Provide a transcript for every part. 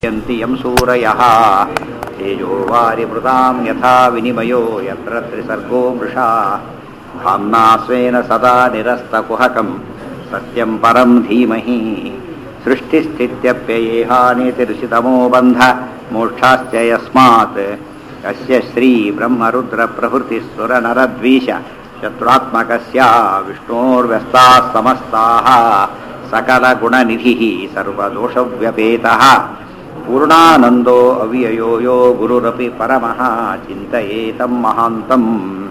यन्ति यं सूरयः तेजो वारिमृतां यथा विनिमयो यत्र त्रिसर्गो मृषा धाम्ना स्वेन सदा निरस्तकुहकं सत्यं परं धीमहि सृष्टिस्थित्यप्ययेहानितिर्षितमो बन्ध मोक्षाश्च यस्मात् यस्य श्रीब्रह्मरुद्रप्रभृतिस्सुरनरद्वीष शत्रुरात्मकस्य विष्णोर्व्यस्ताः समस्ताः सकलगुणनिधिः सर्वदोषव्यपेतः पूर्णानन्दो अव्ययो यो गुरुरपि परमः चिन्तयेतं महान्तम्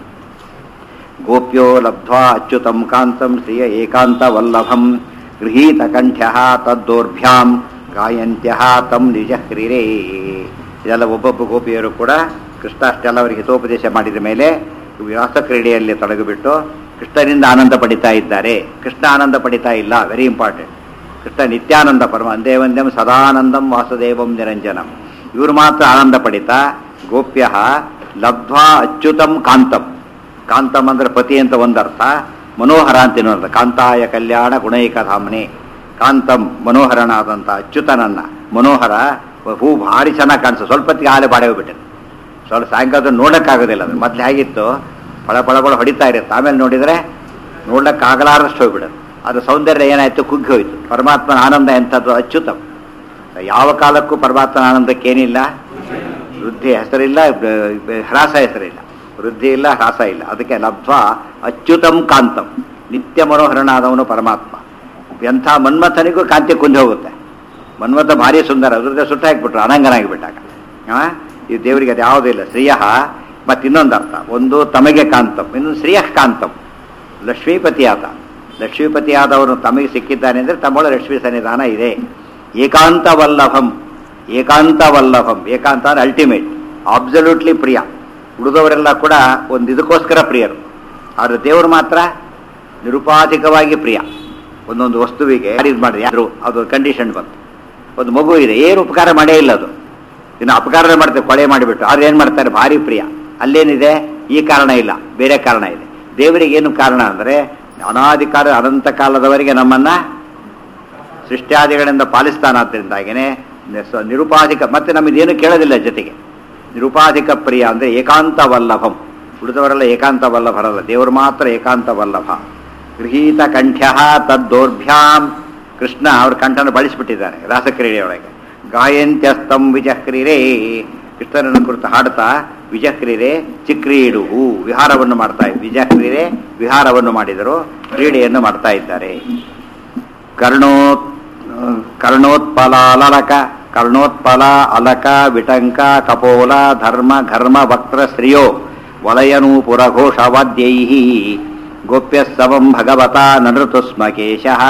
गोप्यो लब्ध्वा अच्युतं कान्तं श्रिय एकान्तवल्लभं गृहीतकण्ठ्यः तद्दोर्भ्यां ಗಾಯಂತ್ಯಃ ತಂ ನಿಜಕ್ರಿರೇ. ಇದೆಲ್ಲ ಒಬ್ಬೊಬ್ಬ ಗೋಪಿಯರು ಕೂಡ ಕೃಷ್ಣಾಷ್ಟೆಲ್ಲ ಅವರಿಗೆ ಹಿತೋಪದೇಶ ಮಾಡಿದ ಮೇಲೆ ವ್ಯಾಸ ಕ್ರೀಡೆಯಲ್ಲಿ ತೊಡಗಿಬಿಟ್ಟು ಕೃಷ್ಣನಿಂದ ಆನಂದ ಪಡಿತಾ ಇದ್ದಾರೆ. ಕೃಷ್ಣ ಆನಂದ ಪಡಿತಾ ಇಲ್ಲ, ವೆರಿ ಇಂಪಾರ್ಟೆಂಟ್. ಕೃಷ್ಣ ನಿತ್ಯಾನಂದ ಪರಮ ಅಂದೇ ವಂದ್ಯಂ ಸದಾನಂದಂ ವಾಸುದೇವಂ ನಿರಂಜನಂ. ಇವರು ಮಾತ್ರ ಆನಂದ ಪಡಿತಾ ಗೋಪ್ಯ ಲಬ್ಧ್ವಾ ಅಚ್ಯುತಂ ಕಾಂತಂ. ಕಾಂತಂ ಅಂದ್ರೆ ಪತಿ ಅಂತ ಒಂದರ್ಥ, ಮನೋಹರ ಅಂತ ಇನ್ನೊಂದು. ಕಾಂತಾಯ ಕಲ್ಯಾಣ ಗುಣೈಕಧಾಮನೆ. ಕಾಂತಂ ಮನೋಹರನಾದಂಥ ಅಚ್ಯುತನನ್ನ, ಮನೋಹರ ಹೂ ಭಾರಿ ಚೆನ್ನಾಗಿ ಕಾಣಿಸು. ಸ್ವಲ್ಪ ಹೊತ್ತಿಗೆ ಆಲೆ ಬಾಡೆ ಹೋಗ್ಬಿಟ್ಟೆ. ಸ್ವಲ್ಪ ಸಾಯಂಕಾಲ ನೋಡೋಕ್ಕಾಗೋದಿಲ್ಲ. ಅದು ಮೊದಲು ಹೇಗಿತ್ತು, ಫಳ ಹೊಡಿತಾ ಇರುತ್ತೆ. ಆಮೇಲೆ ನೋಡಿದರೆ ನೋಡೋಕ್ಕಾಗಲಾರಷ್ಟು ಹೋಗ್ಬಿಡೋದು. ಅದು ಸೌಂದರ್ಯ ಏನಾಯಿತು, ಕುಗ್ಗಿ ಹೋಯಿತು. ಪರಮಾತ್ಮನ ಆನಂದ ಎಂಥದ್ದು, ಅಚ್ಯುತಂ. ಯಾವ ಕಾಲಕ್ಕೂ ಪರಮಾತ್ಮನ ಆನಂದಕ್ಕೇನಿಲ್ಲ, ವೃದ್ಧಿ ಹೆಸರಿಲ್ಲ, ಹ್ರಾಸ ಹೆಸರಿಲ್ಲ. ವೃದ್ಧಿ ಇಲ್ಲ, ಹ್ರಾಸ ಇಲ್ಲ. ಅದಕ್ಕೆ ಲಬ್ಧ್ವಾ ಅಚ್ಯುತಂ ಕಾಂತಂ. ನಿತ್ಯ ಮನೋಹರನಾದವನು ಪರಮಾತ್ಮ. ಎಂಥ ಮನ್ಮಥನಿಗೂ ಕಾಂತಿ ಕುಂದಿ ಹೋಗುತ್ತೆ. ಮನ್ಮಥ ಭಾರಿ ಸುಂದರ, ಅದ್ರದ್ದೇ ಸುಟ್ಟು ಹಾಕಿಬಿಟ್ರು, ಅನಂಗನಾಗಿಬಿಟ್ಟಾಗ. ಈ ದೇವರಿಗೆ ಅದು ಯಾವುದೂ ಇಲ್ಲ. ಶ್ರೀಯ ಮತ್ತು ಇನ್ನೊಂದು ಅರ್ಥ, ಒಂದು ತಮಗೆ ಕಾಂತಂ, ಇನ್ನೊಂದು ಶ್ರೀಯಃ ಕಾಂತಂ. ಲಕ್ಷ್ಮೀಪತಿ ಆತ. ಲಕ್ಷ್ಮೀಪತಿ ಆದವನು ತಮಗೆ ಸಿಕ್ಕಿದ್ದಾನೆ ಅಂದರೆ ತಮ್ಮೊಳ ಲಕ್ಷ್ಮೀ ಸನ್ನಿಧಾನ ಇದೆ. ಏಕಾಂತವಲ್ಲಭಂ. ಏಕಾಂತವಲ್ಲಭಂ, ಏಕಾಂತ ಅಂದರೆ ಅಲ್ಟಿಮೇಟ್, ಅಬ್ಸಲ್ಯೂಟ್ಲಿ ಪ್ರಿಯ. ಉಳಿದವರೆಲ್ಲ ಕೂಡ ಒಂದು ಇದಕ್ಕೋಸ್ಕರ ಪ್ರಿಯರು. ಆದರೆ ದೇವರು ಮಾತ್ರ ನಿರುಪಾಧಿಕವಾಗಿ ಪ್ರಿಯ. ಒಂದೊಂದು ವಸ್ತುವಿಗೆ ಇದು ಮಾಡಿದ್ರೆ ಯಾರು ಅದು ಕಂಡೀಷನ್ ಬಂತು. ಒಂದು ಮಗು ಇದೆ, ಏನು ಉಪಕಾರ ಮಾಡೇ ಇಲ್ಲ, ಅದು ಇನ್ನು ಅಪಕಾರ ಮಾಡ್ತಾರೆ, ಕೊಳೆ ಮಾಡಿಬಿಟ್ಟು. ಆದ್ರೆ ಏನು ಮಾಡ್ತಾರೆ, ಭಾರಿ ಪ್ರಿಯ. ಅಲ್ಲೇನಿದೆ, ಈ ಕಾರಣ ಇಲ್ಲ, ಬೇರೆ ಕಾರಣ ಇದೆ. ದೇವರಿಗೆ ಏನು ಕಾರಣ ಅಂದರೆ ಅನಾಧಿಕಾರ ಅನಂತ ಕಾಲದವರೆಗೆ ನಮ್ಮನ್ನ ಸೃಷ್ಟ್ಯಾದಿಗಳಿಂದ ಪಾಲಿಸ್ತಾನಾದ್ದರಿಂದಾಗಿನೇ ನಿರುಪಾಧಿಕ. ಮತ್ತೆ ನಮಗೇನು ಕೇಳೋದಿಲ್ಲ. ಜೊತೆಗೆ ನಿರುಪಾಧಿಕ ಪ್ರಿಯ ಅಂದರೆ ಏಕಾಂತವಲ್ಲಭಂ. ಉಳಿದವರೆಲ್ಲ ಏಕಾಂತವಲ್ಲಭರಲ್ಲ, ದೇವರು ಮಾತ್ರ ಏಕಾಂತವಲ್ಲಭ. ಗೃಹೀತ ಕಂಠ್ಯ ತದ್ದೋರ್ಭ್ಯಾಂ. ಕೃಷ್ಣ ಅವ್ರ ಕಂಠನ ಬಳಸಿಬಿಟ್ಟಿದ್ದಾರೆ ರಾಸಕ್ರೀಡೆಯೊಳಗೆ. ಗಾಯಂತ್ಯಸ್ತಂ ವಿಜಕ್ರೀರೇ. ಕೃಷ್ಣನನ್ನು ಕುರಿತು ಹಾಡ್ತಾ ವಿಜಕ್ರೀರೆ ಚಿಕ್ರೀಡು, ವಿಹಾರವನ್ನು ಮಾಡ್ತಾ ಇದ್ದಾರೆ. ವಿಜಕ್ರೀರೆ ವಿಹಾರವನ್ನು ಮಾಡಿದರು, ಕ್ರೀಡೆಯನ್ನು ಮಾಡ್ತಾ ಇದ್ದಾರೆ. ಕರ್ಣೋತ್ಪಲ ಅಲಕ, ಕರ್ಣೋತ್ಪಲ ಅಲಕ ವಿಟಂಕ ಕಪೋಲ ಧರ್ಮ ಘರ್ಮ ವಕ್ತ್ರ ಶ್ರಿಯೋ ವಲಯನೂಪುರ ಘೋಷವಾದ್ಯೈ ಗೋಪ್ಯ ಸಮಂ ಭಗವತ ನೃತು ಸ್ಮ ಕೇಶಃ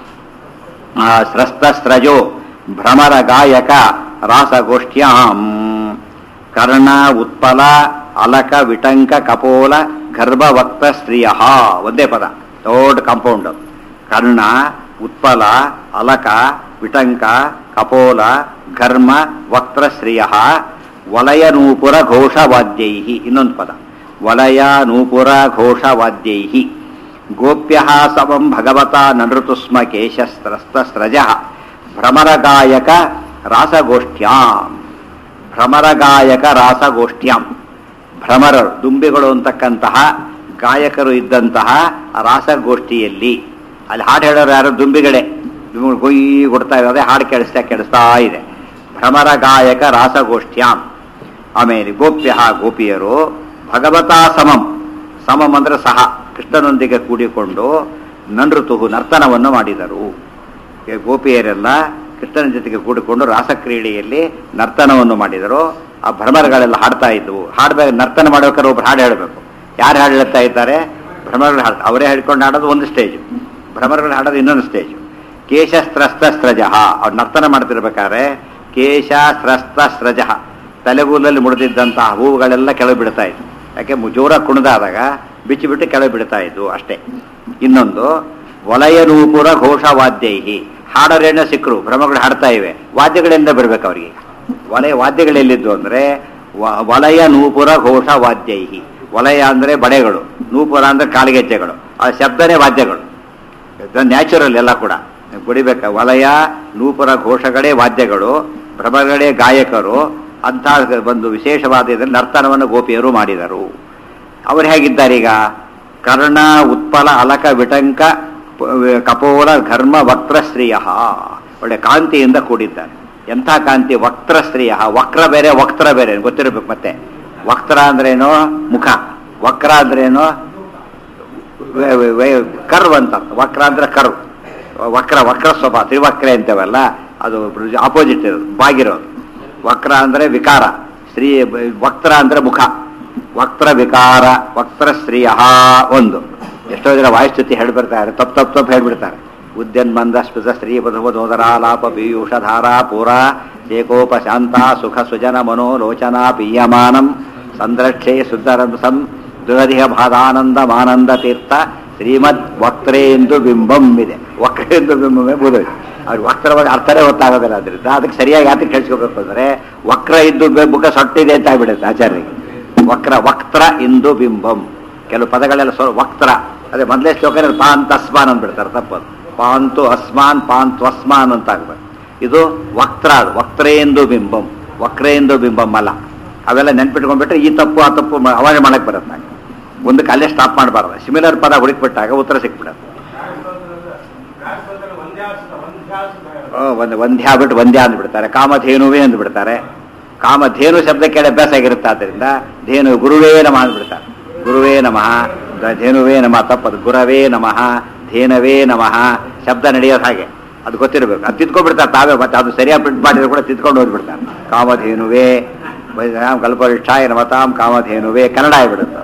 ಸ್ರಸ್ತಸ್ರಜೋ ಭ್ರಮರ ಗಾಯಕ ರಾಸಗೋಷ್ಠ್ಯಾಂ. ಕರ್ಣ ಉತ್ಪಲ ಅಲಕ ವಿಟಂಕ ಕಪೋಲ ಗರ್ಭವಕ್ತ ಸ್ತ್ರೀಯ. ಒಂದೇ ಪದ, ದೊಡ್ಡ ಕಾಂಪೌಂಡ್. ಕರ್ಣ ಉತ್ಪಲ ಅಲಕ ವಿಟಂಕ ಕಪೋಲ ಘರ್ಮ ವಕ್ತ್ರ ಶ್ರಿಯ ವಲಯ ನೂಪುರ ಘೋಷವಾದ್ಯೈ. ಇನ್ನೊಂದು ಪದ, ವಲಯ ನೂಪುರ ಘೋಷವಾದ್ಯೈ. ಗೋಪ್ಯ ಸಮಂ ಭಗವತ ನೃತು ಸ್ಮ ಕೇಶಸ್ರಸ್ತಸ್ರಜ ಭ್ರಮರಗಾಯಕ ರಾಸಗೋಷ್ಠ್ಯಾಂ. ಭ್ರಮರಗಾಯಕ ರಾಸಗೋಷ್ಠ್ಯಾಂ. ಭ್ರಮರರು, ದುಂಬಿಗಳು ಅಂತಕ್ಕಂತಹ ಗಾಯಕರು ಇದ್ದಂತಹ ರಾಸಗೋಷ್ಠಿಯಲ್ಲಿ. ಅಲ್ಲಿ ಹಾಡು ಹೇಳೋರು ಯಾರು, ದುಂಬಿಗಳೇ. ದುಂಬಿಗಳು ಕೊಯ್ಯಿ ಕೊಡ್ತಾ ಇರೋದೇ ಹಾಡು ಕೇಳಿಸ್ತಾ ಇದೆ. ಭ್ರಮರಗಾಯಕ ರಾಸಗೋಷ್ಠ್ಯಾಂ. ಆಮೇಲೆ ಗೋಪ್ಯ ಗೋಪಿಯರು ಭಗವತಾ ಸಮಂ. ಸಮಂ ಅಂದರೆ ಸಹ, ಕೃಷ್ಣನೊಂದಿಗೆ ಕೂಡಿಕೊಂಡು ನೃತು ನರ್ತನವನ್ನು ಮಾಡಿದರು. ಗೋಪಿಯರೆಲ್ಲ ಕೃಷ್ಣನ ಜೊತೆಗೆ ಕೂಡಿಕೊಂಡು ರಾಸಕ್ರೀಡೆಯಲ್ಲಿ ನರ್ತನವನ್ನು ಮಾಡಿದರು. ಆ ಭ್ರಮರಗಳೆಲ್ಲ ಹಾಡ್ತಾ ಇದ್ವು. ಹಾಡ್ಬೇಕು, ನರ್ತನ ಮಾಡ್ಬೇಕಾದ್ರೆ ಒಬ್ರು ಹಾಡು ಹೇಳಬೇಕು. ಯಾರು ಹಾಡು ಹೇಳ್ತಾ ಇದ್ದಾರೆ, ಭ್ರಮರಗಳು ಹಾಡು. ಅವರೇ ಹೇಳ್ಕೊಂಡು ಹಾಡೋದು ಒಂದು ಸ್ಟೇಜು, ಭ್ರಮರಗಳು ಹಾಡೋದು ಇನ್ನೊಂದು ಸ್ಟೇಜು. ಕೇಶಸ್ರಸ್ತಸ್ರಜ. ಅವ್ರು ನರ್ತನ ಮಾಡ್ತಿರ್ಬೇಕಾದ್ರೆ ಕೇಶ ಸ್ರಸ್ತ ಸ್ರಜ, ತಲೆಗೂಲಲ್ಲಿ ಮುಡಿದಿದ್ದಂತಹ ಹೂವುಗಳೆಲ್ಲ ಕೆಳಗೆ ಬಿಡ್ತಾ ಇದ್ವು. ಯಾಕೆ ಜೋರ ಕುಣಿದಾದಾಗ ಬಿಚ್ಚಿಬಿಟ್ಟು ಕೆಳಗೆ ಬಿಡ್ತಾ ಇದ್ವು ಅಷ್ಟೇ. ಇನ್ನೊಂದು ವಲಯ ನೂಪುರ ಘೋಷವಾದ್ಯೈ. ಹಾಡೋರೇನೋ ಸಿಕ್ಕರು, ಭ್ರಮಗಳು ಹಾಡ್ತಾ ಇವೆ, ವಾದ್ಯಗಳಿಂದ ಬಿಡ್ಬೇಕು ಅವ್ರಿಗೆ. ವಾದ್ಯಗಳೆಲ್ಲಿದ್ದು ಅಂದರೆ ವಲಯ ನೂಪುರ ಘೋಷವಾದ್ಯೈ. ವಲಯ ಅಂದರೆ ಬಡೆಗಳು, ನೂಪುರ ಅಂದರೆ ಕಾಲಿಗೆಜ್ಜೆಗಳು. ಆ ಶಬ್ದನೇ ವಾದ್ಯಗಳು, ನ್ಯಾಚುರಲ್ ಎಲ್ಲ ಕೂಡ. ಗುಡಿಬೇಕ ವಲಯ ನೂಪುರ ಘೋಷಗಳೇ ವಾದ್ಯಗಳು. ಭ್ರಮರಗಳೇ ಗಾಯಕರು. ಅಂಥ ಒಂದು ವಿಶೇಷವಾದ ಇದರಲ್ಲಿ ನರ್ತನವನ್ನು ಗೋಪಿಯರು ಮಾಡಿದರು. ಅವರು ಹೇಗಿದ್ದಾರೆ ಈಗ? ಕರ್ಣ ಉತ್ಪಲ ಅಲಕ ವಿಟಂಕ ಕಪೋಲ ಘರ್ಮ ವಕ್ರಶ್ರಿಯ, ಒಳ್ಳೆ ಕಾಂತಿಯಿಂದ ಕೂಡಿದ್ದಾರೆ. ಎಂಥ ಕಾಂತಿ? ವಕ್ರಶ್ರಿಯ. ವಕ್ರ ಬೇರೆ ವಕ್ರ ಬೇರೆ ಗೊತ್ತಿರಬೇಕು. ಮತ್ತೆ ವಕ್ರ ಅಂದ್ರೇನೋ ಮುಖ, ವಕ್ರ ಅಂದ್ರೇನೋ ಕರ್ವ್ ಅಂತ. ವಕ್ರ ಅಂದ್ರೆ ಕರ್ವ್, ವಕ್ರ ವಕ್ರ ಸ್ವಭಾವ, ತ್ರಿವಕ್ರ ಅಂತೇವಲ್ಲ, ಅದು ಆಪೋಸಿಟ್ ಇರೋದು, ಬಾಗಿರೋದು. ವಕ್ರ ಅಂದ್ರೆ ವಿಕಾರ, ಶ್ರೀ ವಕ್ರ ಅಂದ್ರೆ ಮುಖ. ವಕ್ರ ವಿಕಾರ ವಕ್ರ ಶ್ರೀಯ ಒಂದು. ಎಷ್ಟೋ ಜನ ವಾಯುಸ್ತುತಿ ಹೇಳ್ಬಿಡ್ತಾರೆ, ತಪ್ಪು ಹೇಳ್ಬಿಡ್ತಾರೆ. ಉದ್ಯನ್ಮಂದ ಸ್ಪೃತ ಸ್ತ್ರೀ ಬಧುವಧೋದರಾಲಾಪ ಪೀಯೂಷಧಾರಾ ಪೂರ ಏಕೋಪ ಶಾಂತ ಸುಖ ಸುಜನ ಮನೋಲೋಚನಾ ಪೀಯಮಾನಂ ಸಂದ್ರಕ್ಷೇ ಸುಂದರಂಸಂ ದುರಧಿಹ ಭಾದಾನಂದ ಮಾನಂದ ತೀರ್ಥ ಶ್ರೀಮದ್ ವಕ್ರೇಂದು ಬಿಂಬಂ ಇದೆ. ವಕ್ರೇಂದು ಬಿಂಬಮೇ ಬೋದು. ಅವ್ರು ವಕ್ರವಾಗಿ ಅರ್ಥನೇ ಗೊತ್ತಾಗೋದಿಲ್ಲ. ಅದರಿಂದ ಅದಕ್ಕೆ ಸರಿಯಾಗಿ ಯಾತಕ್ಕೆ ಕೇಳಿಸ್ಕೋಬೇಕು ಅಂದರೆ ವಕ್ರ ಇದ್ದು ಮುಖ ಸೊಟ್ಟಿದೆ ಅಂತ ಆಗ್ಬಿಡುತ್ತೆ ಆಚಾರ್ಯರಿಗೆ. ವಕ್ರ ವಕ್ತ್ರ ಇಂದು ಬಿಂಬಂ. ಕೆಲವು ಪದಗಳೆಲ್ಲ ವಕ್ತ್ರ, ಅದೇ ಮೊದಲೇ ಶ್ಲೋಕ ಪಾಂತ್ ಅಸ್ಮಾನ್ ಅಂದ್ಬಿಡ್ತಾರೆ, ತಪ್ಪದು. ಪಾಂತು ಅಸ್ಮಾನ್ ಪಾಂತು ಅಸ್ಮಾನ್ ಅಂತ ಆಗ್ಬೇಕು. ಇದು ವಕ್ತ್ರ, ಅದು ವಕ್ರೇಂದು ಬಿಂಬಂ. ವಕ್ರೇಂದು ಬಿಂಬಂ ಅಲ್ಲ. ಅವೆಲ್ಲ ನೆನ್ಪಿಟ್ಕೊಂಡ್ಬಿಟ್ರೆ ಈ ತಪ್ಪು ಆ ತಪ್ಪು ಅವಾಜ್ ಮಾಡಕ್ಕೆ ಬರುತ್ತೆ. ಒಂದಕ್ಕೆ ಅಲ್ಲೇ ಸ್ಟಾಪ್ ಮಾಡಬಾರ್ದು. ಸಿಮಿಲರ್ ಪದ ಹುಡುಕ್ಬಿಟ್ಟಾಗ ಉತ್ತರ ಸಿಕ್ಬಿಡುತ್ತೆ. ವಂದ್ಯ ಬಿಟ್ಟು ವಂದ್ಯ ಅಂದ್ಬಿಡ್ತಾರೆ, ಕಾಮಧೇನುವೇ ಅಂದ್ಬಿಡ್ತಾರೆ. ಕಾಮಧೇನು ಶಬ್ದ ಕೇಳಿ ಅಭ್ಯಾಸ ಆಗಿರುತ್ತೆ. ಆದ್ದರಿಂದ ಧೇನು ಗುರುವೇ ನಮಃ ಅಂದ್ಬಿಡ್ತಾರೆ. ಗುರುವೇ ನಮಃ, ಧೇನುವೇ ನಮಃ ತಪ್ಪದು. ಗುರವೇ ನಮಃ, ಧೇನವೇ ನಮಃ ಶಬ್ದ ನಡೆಯೋದು ಹಾಗೆ, ಅದು ಗೊತ್ತಿರಬೇಕು. ಅದು ತಿದ್ಕೊಂಡ್ಬಿಡ್ತಾರೆ ತಾವೇ. ಮತ್ತೆ ಅದು ಸರಿಯಾಗಿ ಪ್ರಿಂಟ್ ಮಾಡಿದ್ರು ಕೂಡ ತಿದ್ಕೊಂಡು ಹೋಗ್ಬಿಡ್ತಾರೆ. ಕಾಮಧೇನುವೇ ಕಲ್ಪವೃಕ್ಷಾಯ ನಮತಾಂ ಕಾಮಧೇನುವೇ ಕನ್ನಡ ಆಗಿಬಿಡುತ್ತೆ.